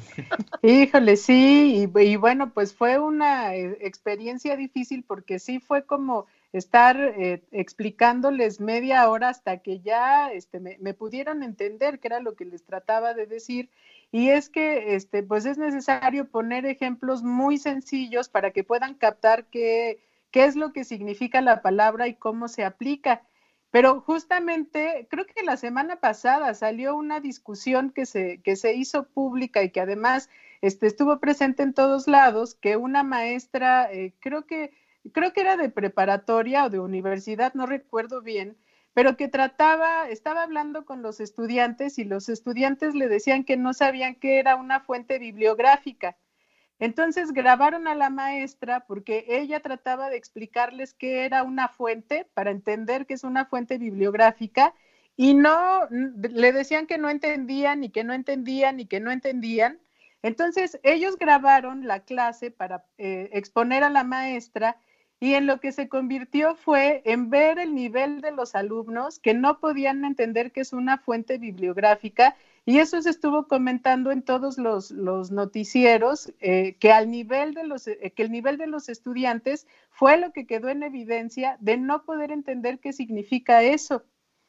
Híjole, sí, y, y bueno, pues fue una eh, experiencia difícil porque sí fue como estar eh, explicándoles media hora hasta que ya este, me, me pudieron entender qué era lo que les trataba de decir. Y es que este, pues es necesario poner ejemplos muy sencillos para que puedan captar qué, qué es lo que significa la palabra y cómo se aplica. Pero justamente, creo que la semana pasada salió una discusión que se, que se hizo pública y que además este, estuvo presente en todos lados, que una maestra, eh, creo que, creo que era de preparatoria o de universidad, no recuerdo bien, pero que trataba, estaba hablando con los estudiantes y los estudiantes le decían que no sabían qué era una fuente bibliográfica. Entonces grabaron a la maestra porque ella trataba de explicarles qué era una fuente para entender qué es una fuente bibliográfica y no, le decían que no entendían y que no entendían y que no entendían. Entonces ellos grabaron la clase para eh, exponer a la maestra y en lo que se convirtió fue en ver el nivel de los alumnos que no podían entender qué es una fuente bibliográfica. Y eso se estuvo comentando en todos los, los noticieros, eh, que, al nivel de los, eh, que el nivel de los estudiantes fue lo que quedó en evidencia de no poder entender qué significa eso.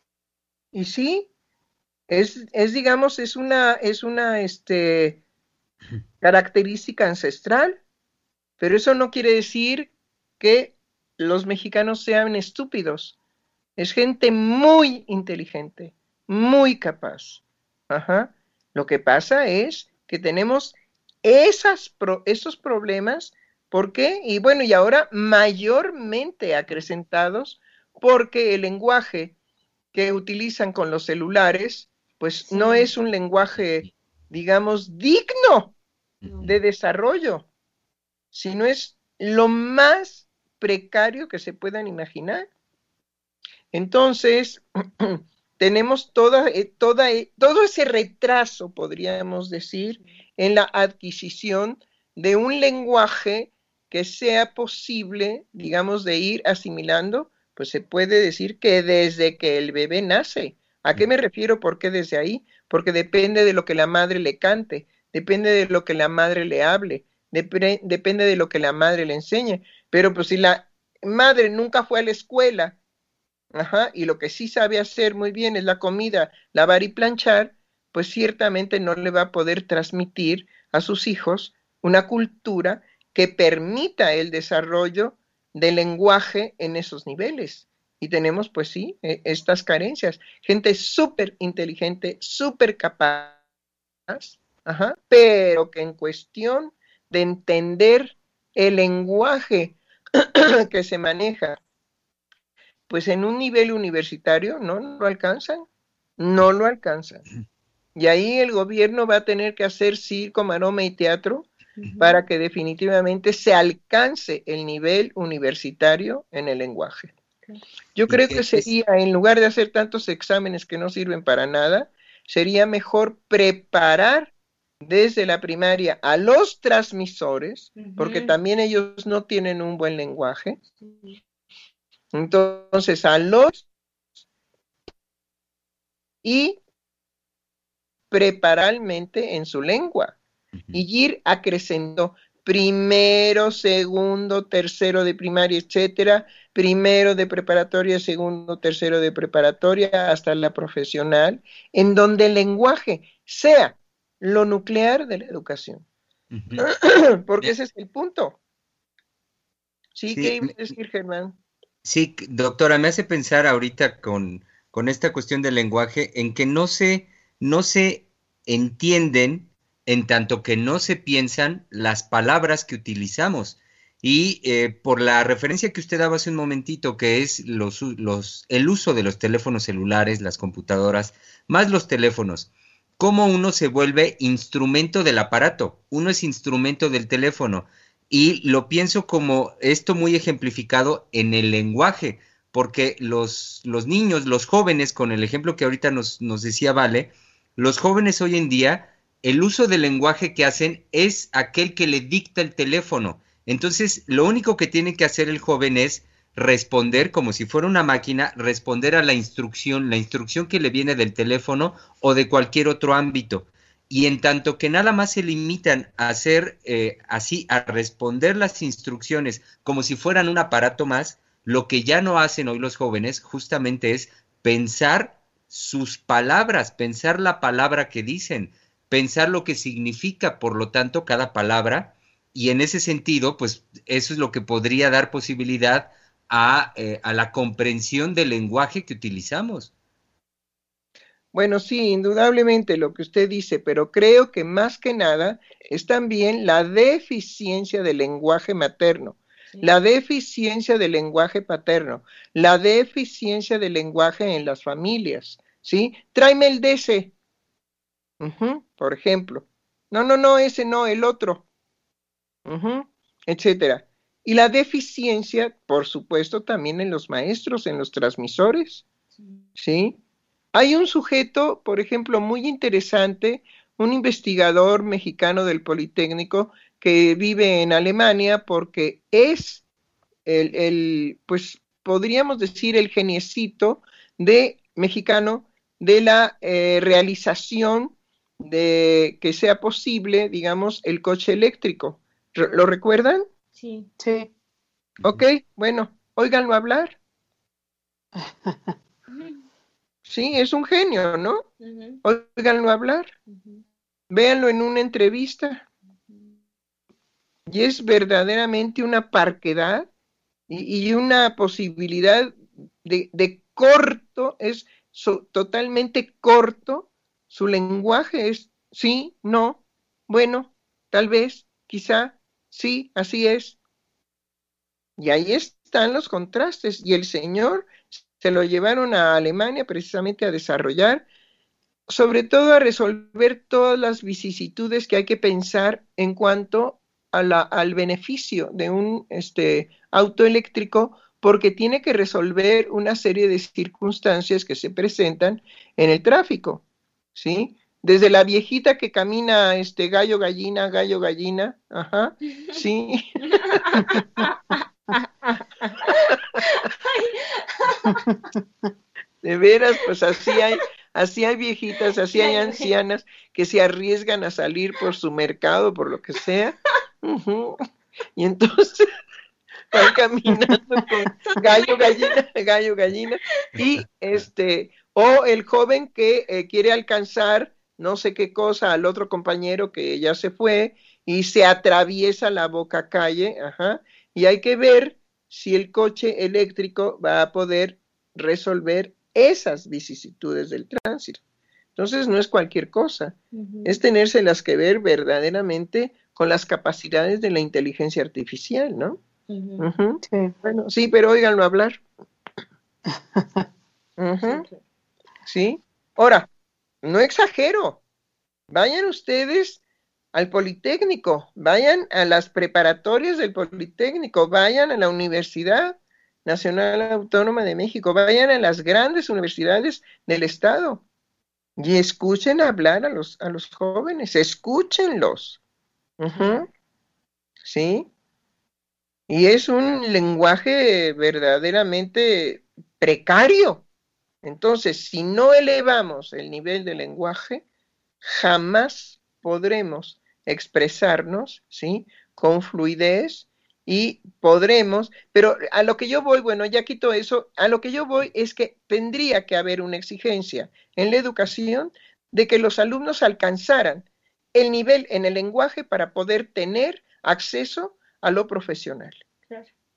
Y sí, es, es digamos, es una, es una este, característica ancestral, pero eso no quiere decir que los mexicanos sean estúpidos. Es gente muy inteligente, muy capaz. Ajá. Lo que pasa es que tenemos esas pro, esos problemas, ¿por qué? Y bueno, y ahora mayormente acrecentados porque el lenguaje que utilizan con los celulares, pues sí, no es un lenguaje, digamos, digno de desarrollo, sino es lo más precario que se puedan imaginar. Entonces, tenemos toda, toda, todo ese retraso, podríamos decir, en la adquisición de un lenguaje que sea posible, digamos, de ir asimilando, pues se puede decir que desde que el bebé nace. ¿A qué me refiero? ¿Por qué desde ahí? Porque depende de lo que la madre le cante, depende de lo que la madre le hable, dep- depende de lo que la madre le enseñe. Pero pues si la madre nunca fue a la escuela, ajá, y lo que sí sabe hacer muy bien es la comida, lavar y planchar, pues ciertamente no le va a poder transmitir a sus hijos una cultura que permita el desarrollo del lenguaje en esos niveles. Y tenemos, pues sí, estas carencias. Gente súper inteligente, súper capaz, ajá, pero que en cuestión de entender el lenguaje que se maneja, pues en un nivel universitario no, no lo alcanzan, no lo alcanzan. Y ahí el gobierno va a tener que hacer circo, maroma y teatro uh-huh. para que definitivamente se alcance el nivel universitario en el lenguaje. Yo creo que sería, en lugar de hacer tantos exámenes que no sirven para nada, sería mejor preparar desde la primaria a los transmisores, uh-huh. porque también ellos no tienen un buen lenguaje. Entonces, a los y preparalmente en su lengua uh-huh. y ir acrecentando primero, segundo, tercero de primaria, etcétera, primero de preparatoria, segundo, tercero de preparatoria, hasta la profesional, en donde el lenguaje sea lo nuclear de la educación. Uh-huh. Porque ese es el punto. ¿Sí? sí ¿Qué ibas a decir, Germán? Sí, doctora, me hace pensar ahorita con, con esta cuestión del lenguaje en que no se, no se entienden en tanto que no se piensan las palabras que utilizamos. Y eh, por la referencia que usted daba hace un momentito, que es los, los, el uso de los teléfonos celulares, las computadoras, más los teléfonos, cómo uno se vuelve instrumento del aparato, uno es instrumento del teléfono. Y lo pienso como esto muy ejemplificado en el lenguaje, porque los, los niños, los jóvenes, con el ejemplo que ahorita nos, nos decía Vale, los jóvenes hoy en día, el uso del lenguaje que hacen es aquel que le dicta el teléfono. Entonces, lo único que tiene que hacer el joven es responder como si fuera una máquina, responder a la instrucción, la instrucción que le viene del teléfono o de cualquier otro ámbito. Y en tanto que nada más se limitan a hacer eh, así, a responder las instrucciones como si fueran un aparato más, lo que ya no hacen hoy los jóvenes justamente es pensar sus palabras, pensar la palabra que dicen, pensar lo que significa, por lo tanto, cada palabra, y en ese sentido, pues eso es lo que podría dar posibilidad a, eh, a la comprensión del lenguaje que utilizamos. Bueno, sí, indudablemente lo que usted dice, pero creo que más que nada es también la deficiencia del lenguaje materno, sí. La deficiencia del lenguaje paterno, la deficiencia del lenguaje en las familias, ¿sí? Tráeme el de ese, uh-huh, por ejemplo. No, no, no, ese no, el otro, uh-huh, etcétera. Y la deficiencia, por supuesto, también en los maestros, en los transmisores, ¿sí? ¿Sí? Hay un sujeto, por ejemplo, muy interesante, un investigador mexicano del Politécnico que vive en Alemania porque es el, el pues podríamos decir el geniecito de mexicano de la eh, realización de que sea posible, digamos, el coche eléctrico. ¿Lo recuerdan? Sí. Sí. Ok, bueno, óiganlo hablar. Sí, es un genio, ¿no? Uh-huh. Óiganlo hablar. Uh-huh. Véanlo en una entrevista. Uh-huh. Y es verdaderamente una parquedad y, y una posibilidad de, de corto, es so, totalmente corto. Su lenguaje es sí, no, bueno, tal vez, quizá, sí, así es. Y ahí están los contrastes. Y el señor se lo llevaron a Alemania precisamente a desarrollar, sobre todo a resolver todas las vicisitudes que hay que pensar en cuanto a la, al beneficio de un este, auto eléctrico, porque tiene que resolver una serie de circunstancias que se presentan en el tráfico, ¿sí? Desde la viejita que camina este gallo gallina, gallo gallina, ajá, sí. De veras, pues así hay, así hay viejitas, así hay ancianas que se arriesgan a salir por su mercado, por lo que sea, uh-huh. Y entonces van caminando con gallo, gallina, gallo, gallina, y este, o el joven que eh, quiere alcanzar no sé qué cosa al otro compañero que ya se fue y se atraviesa la boca calle, ajá, y hay que ver si el coche eléctrico va a poder resolver esas vicisitudes del tránsito. Entonces no es cualquier cosa, uh-huh. Es tenérselas que ver verdaderamente con las capacidades de la inteligencia artificial, ¿no? Uh-huh. Uh-huh. Sí. Bueno, sí, pero óiganlo hablar. Uh-huh. Sí. Ahora, no exagero. Vayan ustedes al Politécnico, vayan a las preparatorias del Politécnico, vayan a la Universidad Nacional Autónoma de México, vayan a las grandes universidades del Estado y escuchen hablar a los, a los jóvenes, escúchenlos. Uh-huh. ¿Sí? Y es un lenguaje verdaderamente precario. Entonces, si no elevamos el nivel de lenguaje, jamás podremos expresarnos, ¿sí? Con fluidez y podremos, pero a lo que yo voy, bueno, ya quito eso, a lo que yo voy es que tendría que haber una exigencia en la educación de que los alumnos alcanzaran el nivel en el lenguaje para poder tener acceso a lo profesional. Claro.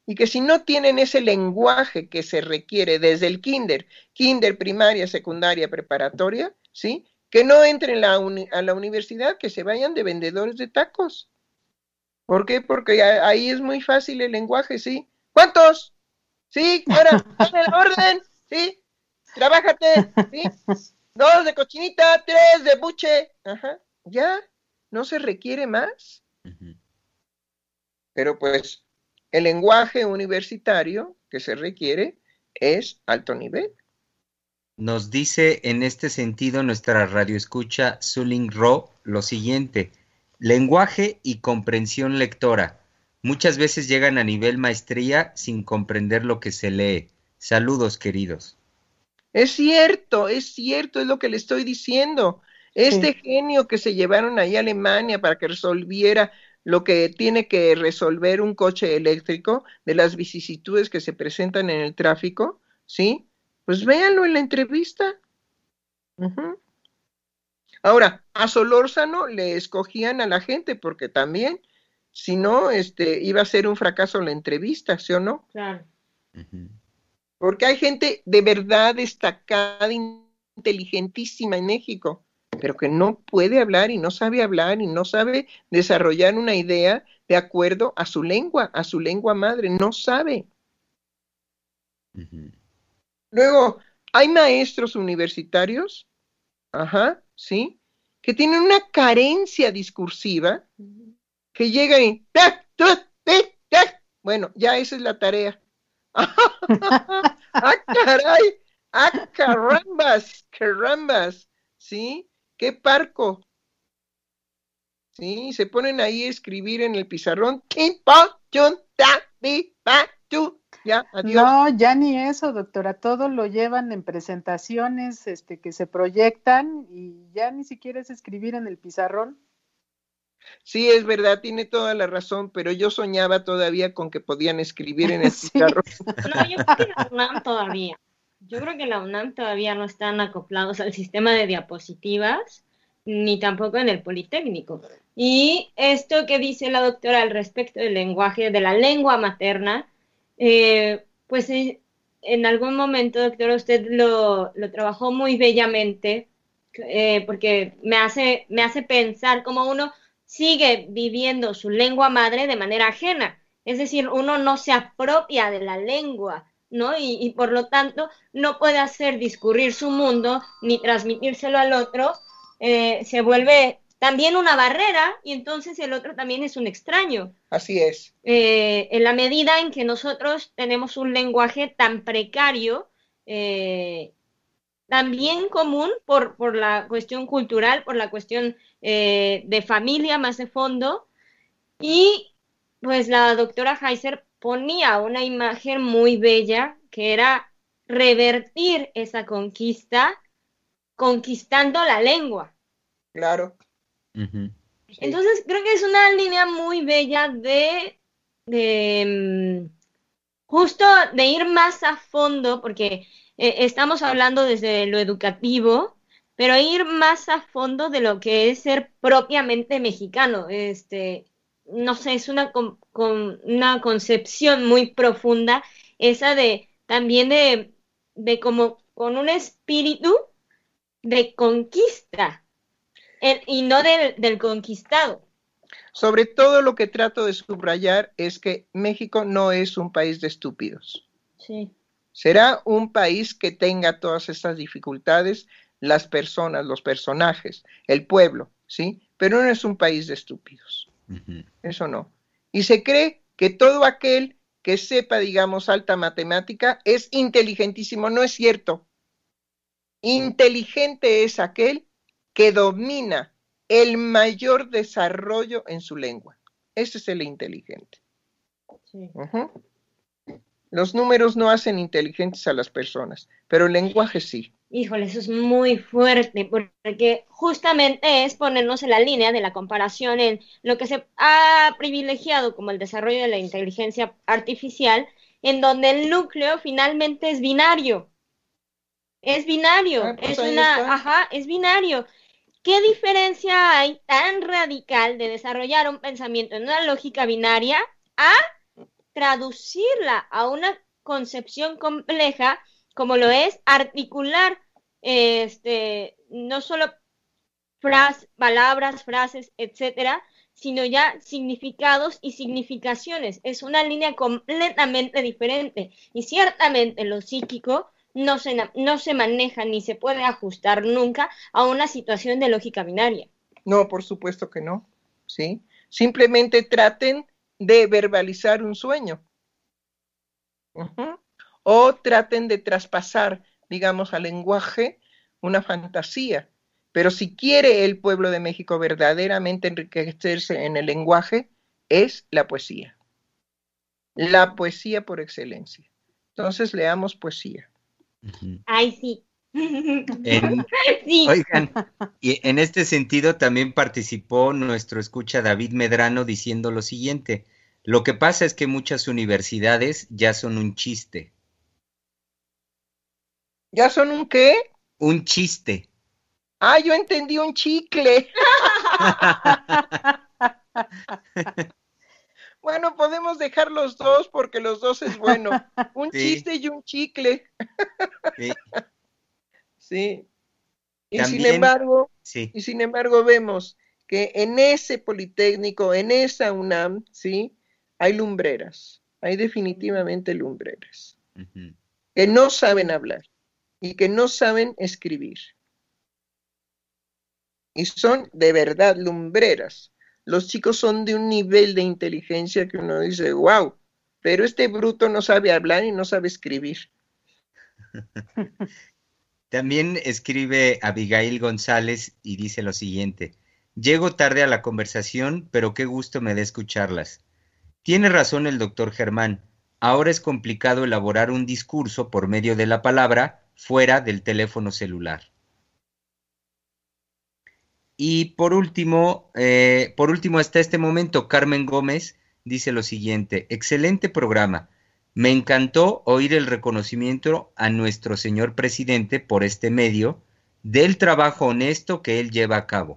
y que si no tienen ese lenguaje que se requiere desde el kinder, kinder, primaria, secundaria, preparatoria, ¿sí? Que no entren la a la universidad, que se vayan de vendedores de tacos. ¿Por qué? Porque ahí es muy fácil el lenguaje, ¿sí? ¿Cuántos? Sí, ahora, dame la orden, ¿sí? Trabájate, ¿sí? Dos de cochinita, tres de buche, ajá, ya, no se requiere más. Uh-huh. Pero pues, el lenguaje universitario que se requiere es alto nivel. Nos dice en este sentido nuestra radioescucha Suling Ro lo siguiente: lenguaje y comprensión lectora. Muchas veces llegan a nivel maestría sin comprender lo que se lee. Saludos, queridos. Es cierto, es cierto, es lo que le estoy diciendo. Este sí. genio que se llevaron ahí a Alemania para que resolviera lo que tiene que resolver un coche eléctrico, de las vicisitudes que se presentan en el tráfico, ¿sí? Pues véanlo en la entrevista. Uh-huh. Ahora, a Solórzano le escogían a la gente porque también, si no, este, iba a ser un fracaso la entrevista, ¿sí o no? Claro. Uh-huh. Porque hay gente de verdad destacada, inteligentísima en México, pero que no puede hablar y no sabe hablar y no sabe desarrollar una idea de acuerdo a su lengua, a su lengua madre, no sabe. Uh-huh. Luego, hay maestros universitarios, ajá, ¿sí? Que tienen una carencia discursiva, que llegan y... Bueno, ya esa es la tarea. ¡Ah, caray! ¡Ah, carambas! ¡Carambas! ¿Sí? ¡Qué parco! Sí, se ponen ahí a escribir en el pizarrón. Ya, adiós. No, ya ni eso, doctora. Todo lo llevan en presentaciones este, que se proyectan y ya ni siquiera es escribir en el pizarrón. Sí, es verdad, tiene toda la razón, pero yo soñaba todavía con que podían escribir en el sí. pizarrón. No, yo creo que la UNAM todavía. Yo creo que la UNAM todavía no están acoplados al sistema de diapositivas, ni tampoco en el Politécnico. Y esto que dice la doctora al respecto del lenguaje, de la lengua materna, eh, pues eh, en algún momento, doctora, usted lo, lo trabajó muy bellamente, eh, porque me hace, me hace pensar cómo uno sigue viviendo su lengua madre de manera ajena. Es decir, uno no se apropia de la lengua, ¿no? Y, y por lo tanto no puede hacer discurrir su mundo ni transmitírselo al otro, eh, se vuelve también una barrera y entonces el otro también es un extraño. Así es. Eh, en la medida en que nosotros tenemos un lenguaje tan precario, eh, también común por, por la cuestión cultural, por la cuestión eh, de familia más de fondo, y pues la doctora Heiser ponía una imagen muy bella que era revertir esa conquista conquistando la lengua. Claro. Uh-huh. Sí. Entonces creo que es una línea muy bella de, de justo de ir más a fondo, porque eh, estamos hablando desde lo educativo, pero ir más a fondo de lo que es ser propiamente mexicano. Este, no sé, es una, con, con una concepción muy profunda, esa de también de, de como con un espíritu de conquista, el, y no del, del conquistado. Sobre todo lo que trato de subrayar es que México no es un país de estúpidos. Sí. Será un país que tenga todas estas dificultades, las personas, los personajes, el pueblo, ¿sí? Pero no es un país de estúpidos. Uh-huh. Eso no. Y se cree que todo aquel que sepa, digamos, alta matemática es inteligentísimo. No es cierto. Inteligente es aquel que domina el mayor desarrollo en su lengua. Ese es el inteligente. Sí. Uh-huh. Los números no hacen inteligentes a las personas, pero el lenguaje sí. Híjole, eso es muy fuerte, porque justamente es ponernos en la línea de la comparación en lo que se ha privilegiado como el desarrollo de la inteligencia artificial, en donde el núcleo finalmente es binario. Es binario, ah, pues es una, está. ajá, es binario. ¿Qué diferencia hay tan radical de desarrollar un pensamiento en una lógica binaria a traducirla a una concepción compleja, como lo es articular, este, no solo fras, palabras, frases, etcétera, sino ya significados y significaciones. Es una línea completamente diferente y ciertamente lo psíquico no se, no se maneja ni se puede ajustar nunca a una situación de lógica binaria. No, por supuesto que no, ¿sí? Simplemente traten de verbalizar un sueño. Uh-huh. O traten de traspasar, digamos, al lenguaje una fantasía. Pero si quiere el pueblo de México verdaderamente enriquecerse en el lenguaje, es la poesía. La poesía por excelencia. Entonces leamos poesía. Ay, sí. En, sí. Oigan, y en este sentido también participó nuestro escucha David Medrano diciendo lo siguiente: lo que pasa es que muchas universidades ya son un chiste. ¿Ya son un qué? Un chiste. Ah, yo entendí un chicle. Bueno, podemos dejar los dos porque los dos es bueno. Un sí. chiste y un chicle. Sí. Sí. Y También, sin embargo, sí. y sin embargo vemos que en ese Politécnico, en esa UNAM, sí, hay lumbreras. Hay definitivamente lumbreras. Uh-huh. Que no saben hablar y que no saben escribir. Y son de verdad lumbreras. Los chicos son de un nivel de inteligencia que uno dice, wow, pero este bruto no sabe hablar y no sabe escribir. También escribe Abigail González y dice lo siguiente: llego tarde a la conversación, pero qué gusto me da escucharlas. Tiene razón el doctor Germán, ahora es complicado elaborar un discurso por medio de la palabra fuera del teléfono celular. Y por último, eh, por último hasta este momento, Carmen Gómez dice lo siguiente: excelente programa. Me encantó oír el reconocimiento a nuestro señor presidente por este medio del trabajo honesto que él lleva a cabo.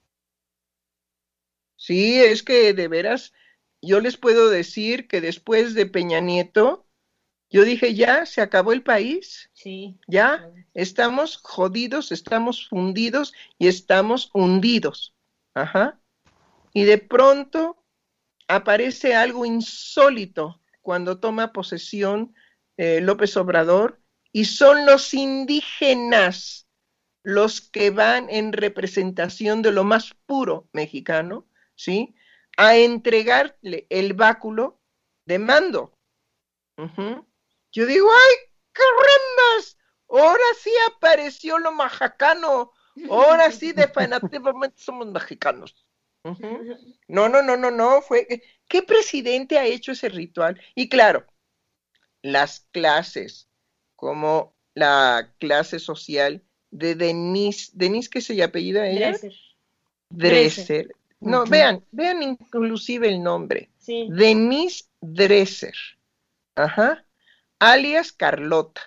Sí, es que de veras, yo les puedo decir que después de Peña Nieto, yo dije, ya, se acabó el país. Sí. Ya, estamos jodidos, estamos fundidos y estamos hundidos. Ajá. Y de pronto aparece algo insólito cuando toma posesión eh, López Obrador, y son los indígenas los que van en representación de lo más puro mexicano, ¿sí?, a entregarle el báculo de mando. Uh-huh. Yo digo, ¡ay, carambas! Ahora sí apareció lo majacano, ahora sí definitivamente somos mexicanos. Uh-huh. No, no, no, no, no, fue, ¿qué presidente ha hecho ese ritual? Y claro, las clases, como la clase social de Denise, ¿Denise qué se apellida ella? Dresser. Dresser. No, uh-huh. vean, vean inclusive el nombre. Sí. Denise Dresser. Ajá. Alias Carlota.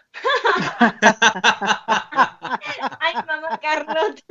Ay, mamá Carlota.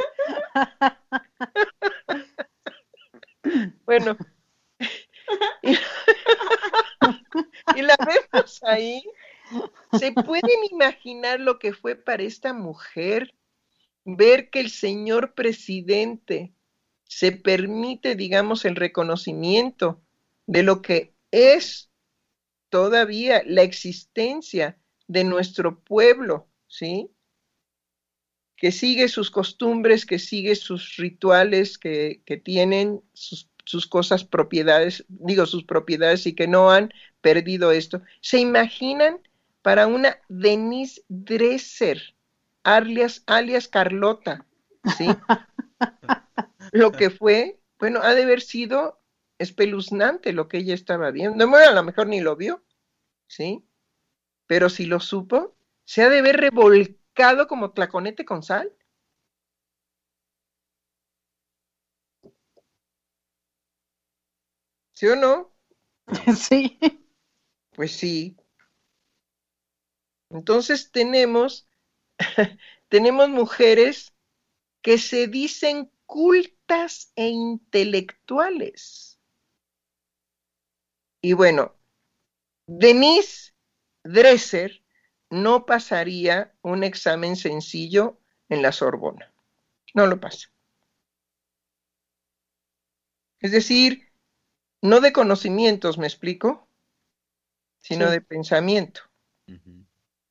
Bueno, y, y la vemos ahí. ¿Se pueden imaginar lo que fue para esta mujer ver que el señor presidente se permite, digamos, el reconocimiento de lo que es todavía la existencia de nuestro pueblo, ¿sí?, que sigue sus costumbres, que sigue sus rituales, que, que tienen sus, sus cosas, propiedades, digo sus propiedades, y que no han perdido esto? ¿Se imaginan para una Denise Dresser, alias, alias Carlota, ¿sí?, lo que fue? Bueno, ha de haber sido espeluznante lo que ella estaba viendo. Bueno, a lo mejor ni lo vio, ¿sí?, pero si lo supo, se ha de haber revolcado como tlaconete con sal. ¿Sí o no? Sí. Pues sí. Entonces tenemos, tenemos mujeres que se dicen cultas e intelectuales. Y bueno, Denise Dresser no pasaría un examen sencillo en la Sorbona. No lo pasa. Es decir, no de conocimientos, ¿me explico? Sino sí. de pensamiento. Uh-huh.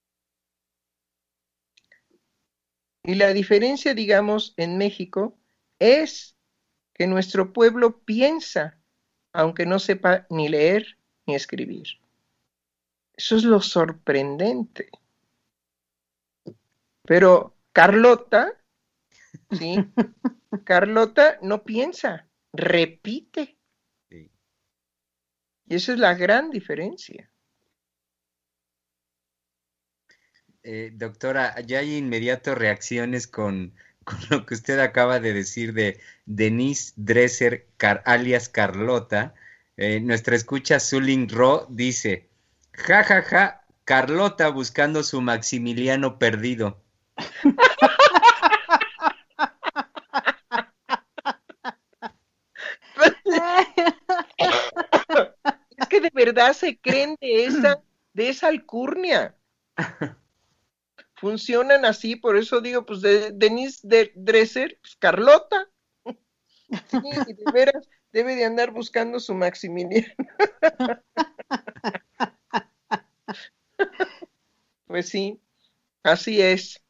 Y la diferencia, digamos, en México es que nuestro pueblo piensa, aunque no sepa ni leer ni escribir. Eso es lo sorprendente. Pero Carlota, ¿sí? Carlota no piensa, repite. Sí. Y esa es la gran diferencia. Eh, doctora, ya hay inmediato reacciones con, con lo que usted acaba de decir de Denise Dresser, Car, alias Carlota. Eh, nuestra escucha Zuling Ro dice, ja, ja, ja, Carlota buscando su Maximiliano perdido. Es que de verdad se creen de esa, de esa alcurnia. Funcionan así, por eso digo, pues de Denise de Dresser, pues Carlota. Sí, y de veras debe de andar buscando su Maximiliano. Pues sí, así es.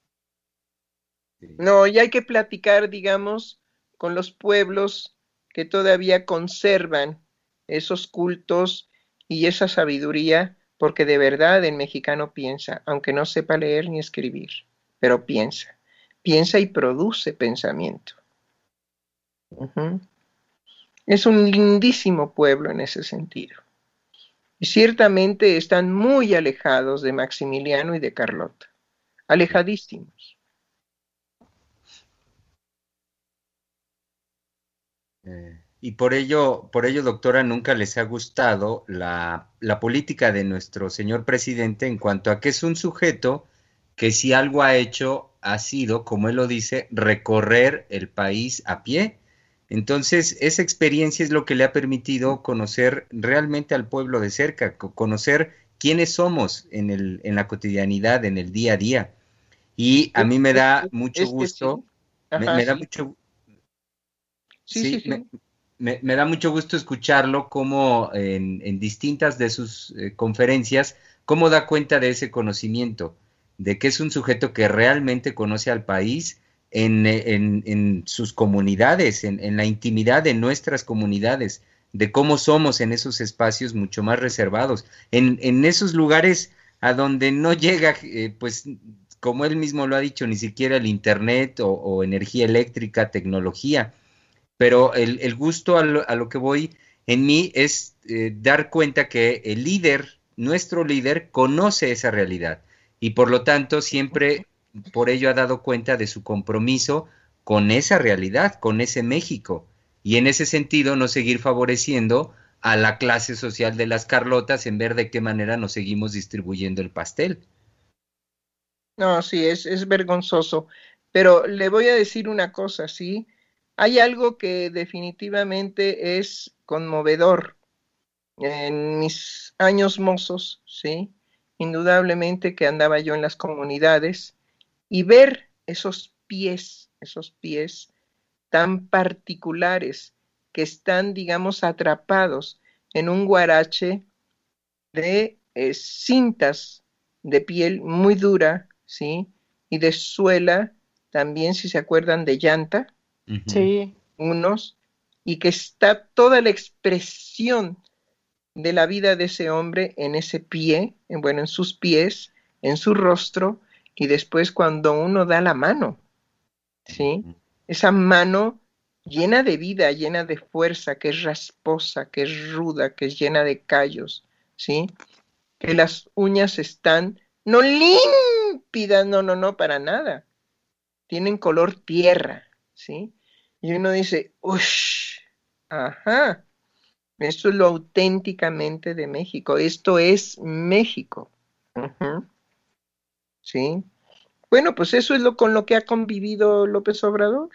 No, y hay que platicar, digamos, con los pueblos que todavía conservan esos cultos y esa sabiduría, porque de verdad el mexicano piensa, aunque no sepa leer ni escribir, pero piensa, piensa y produce pensamiento. Uh-huh. Es un lindísimo pueblo en ese sentido. Y ciertamente están muy alejados de Maximiliano y de Carlota, alejadísimos. Eh, y por ello, por ello, doctora, nunca les ha gustado la, la política de nuestro señor presidente en cuanto a que es un sujeto que si algo ha hecho ha sido, como él lo dice, recorrer el país a pie. Entonces, esa experiencia es lo que le ha permitido conocer realmente al pueblo de cerca, conocer quiénes somos en, el, en la cotidianidad, en el día a día. Y a mí me da mucho gusto, sí. Ajá, me, me da sí. mucho Sí, sí, sí, sí. Me, me, me da mucho gusto escucharlo como en, en distintas de sus eh, conferencias, cómo da cuenta de ese conocimiento, de que es un sujeto que realmente conoce al país en, en, en sus comunidades, en, en la intimidad de nuestras comunidades, de cómo somos en esos espacios mucho más reservados, en, en esos lugares a donde no llega, eh, pues, como él mismo lo ha dicho, ni siquiera el internet o, o energía eléctrica, tecnología. Pero el, el gusto a lo, a lo que voy en mí es eh, dar cuenta que el líder, nuestro líder, conoce esa realidad y por lo tanto siempre por ello ha dado cuenta de su compromiso con esa realidad, con ese México, y en ese sentido no seguir favoreciendo a la clase social de las Carlotas en ver de qué manera nos seguimos distribuyendo el pastel. No, sí, es, es vergonzoso, pero le voy a decir una cosa, ¿sí? Hay algo que definitivamente es conmovedor. En mis años mozos, ¿sí? Indudablemente que andaba yo en las comunidades y ver esos pies, esos pies tan particulares que están, digamos, atrapados en un guarache de eh, cintas de piel muy dura, ¿sí? Y de suela, también si se acuerdan de llanta, sí. unos, y que está toda la expresión de la vida de ese hombre en ese pie, en, bueno, en sus pies, en su rostro, y después cuando uno da la mano, ¿sí? Esa mano llena de vida, llena de fuerza, que es rasposa, que es ruda, que es llena de callos, ¿sí? Que las uñas están no límpidas, no, no, no, para nada. Tienen color tierra, ¿sí? Y uno dice, uff, ajá, esto es lo auténticamente de México, esto es México. Uh-huh. ¿Sí? Bueno, pues eso es lo con lo que ha convivido López Obrador,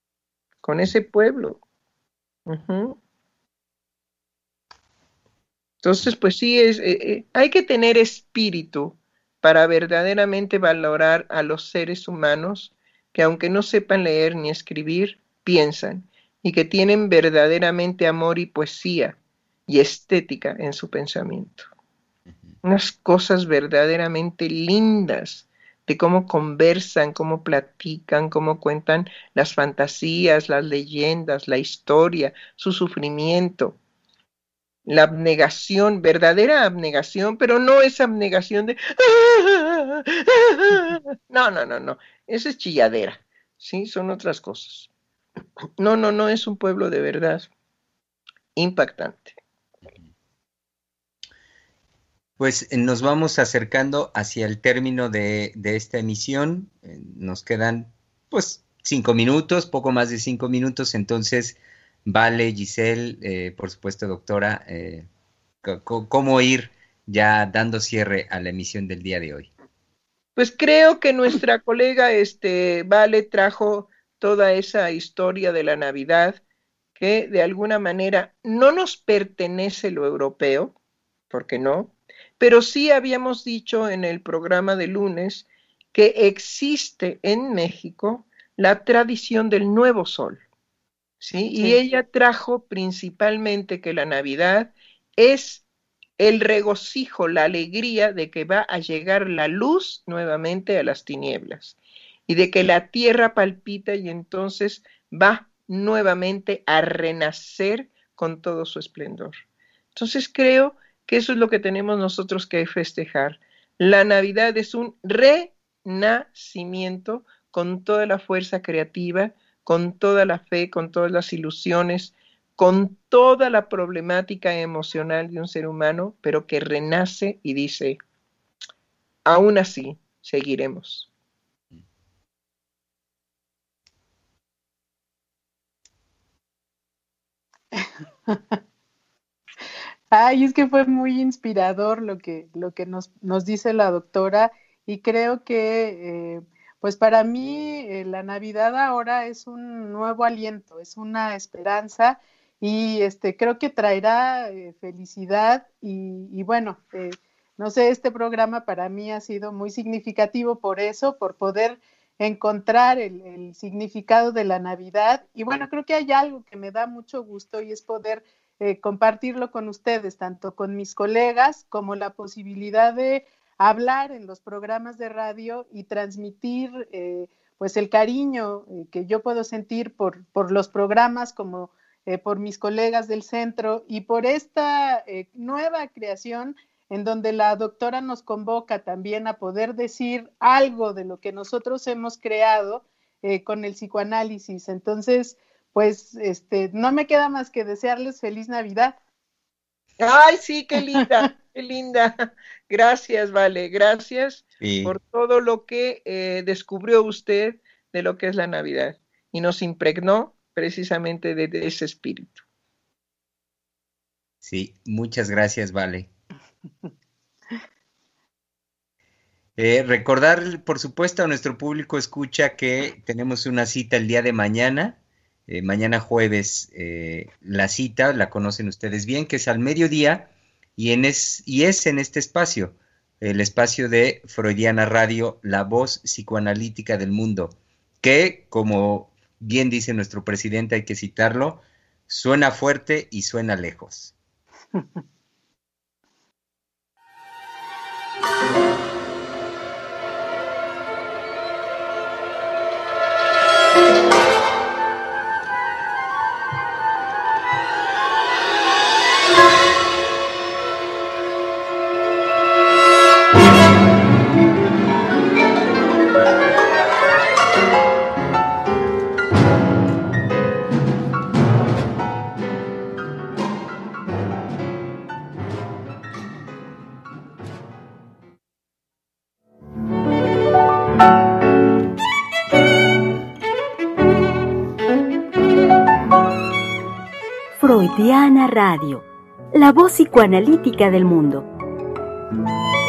con ese pueblo. Uh-huh. Entonces, pues sí, es, eh, eh, hay que tener espíritu para verdaderamente valorar a los seres humanos que aunque no sepan leer ni escribir, piensan y que tienen verdaderamente amor y poesía y estética en su pensamiento. Unas cosas verdaderamente lindas de cómo conversan, cómo platican, cómo cuentan las fantasías, las leyendas, la historia, su sufrimiento. La abnegación, verdadera abnegación, pero no es abnegación de... No, no, no, no. Esa es chilladera. Sí, son otras cosas. No, no, no es un pueblo de verdad impactante. Pues nos vamos acercando hacia el término de, de esta emisión. Nos quedan pues cinco minutos, poco más de cinco minutos. Entonces, Vale, Giselle, eh, por supuesto, doctora, eh, ¿cómo ir ya dando cierre a la emisión del día de hoy? Pues creo que nuestra colega este, Vale trajo toda esa historia de la Navidad que de alguna manera no nos pertenece lo europeo, porque no, pero sí habíamos dicho en el programa de lunes que existe en México la tradición del nuevo sol, ¿sí? Sí. Y ella trajo principalmente que la Navidad es el regocijo, la alegría de que va a llegar la luz nuevamente a las tinieblas y de que la tierra palpita y entonces va nuevamente a renacer con todo su esplendor. Entonces creo que eso es lo que tenemos nosotros que festejar. La Navidad es un renacimiento con toda la fuerza creativa, con toda la fe, con todas las ilusiones, con toda la problemática emocional de un ser humano, pero que renace y dice, aún así, seguiremos. Ay, es que fue muy inspirador lo que, lo que nos, nos dice la doctora y creo que, eh, pues para mí eh, la Navidad ahora es un nuevo aliento, es una esperanza y este, creo que traerá eh, felicidad y, y bueno, eh, no sé, este programa para mí ha sido muy significativo por eso, por poder encontrar el, el significado de la Navidad y bueno, creo que hay algo que me da mucho gusto y es poder Eh, compartirlo con ustedes, tanto con mis colegas como la posibilidad de hablar en los programas de radio y transmitir eh, pues el cariño eh, que yo puedo sentir por, por los programas como eh, por mis colegas del centro y por esta eh, nueva creación en donde la doctora nos convoca también a poder decir algo de lo que nosotros hemos creado eh, con el psicoanálisis. Entonces, pues este, no me queda más que desearles feliz Navidad. Ay, sí, qué linda, qué linda. Gracias, Vale, gracias sí. por todo lo que eh, descubrió usted de lo que es la Navidad y nos impregnó precisamente de, de ese espíritu. Sí, muchas gracias, Vale. Eh, recordar, por supuesto, a nuestro público escucha que tenemos una cita el día de mañana. Eh, mañana jueves eh, la cita, la conocen ustedes bien, que es al mediodía y, en es, y es en este espacio, el espacio de Freudiana Radio, la voz psicoanalítica del mundo, que, como bien dice nuestro presidente, hay que citarlo, suena fuerte y suena lejos. Freudiana Radio, la voz psicoanalítica del mundo.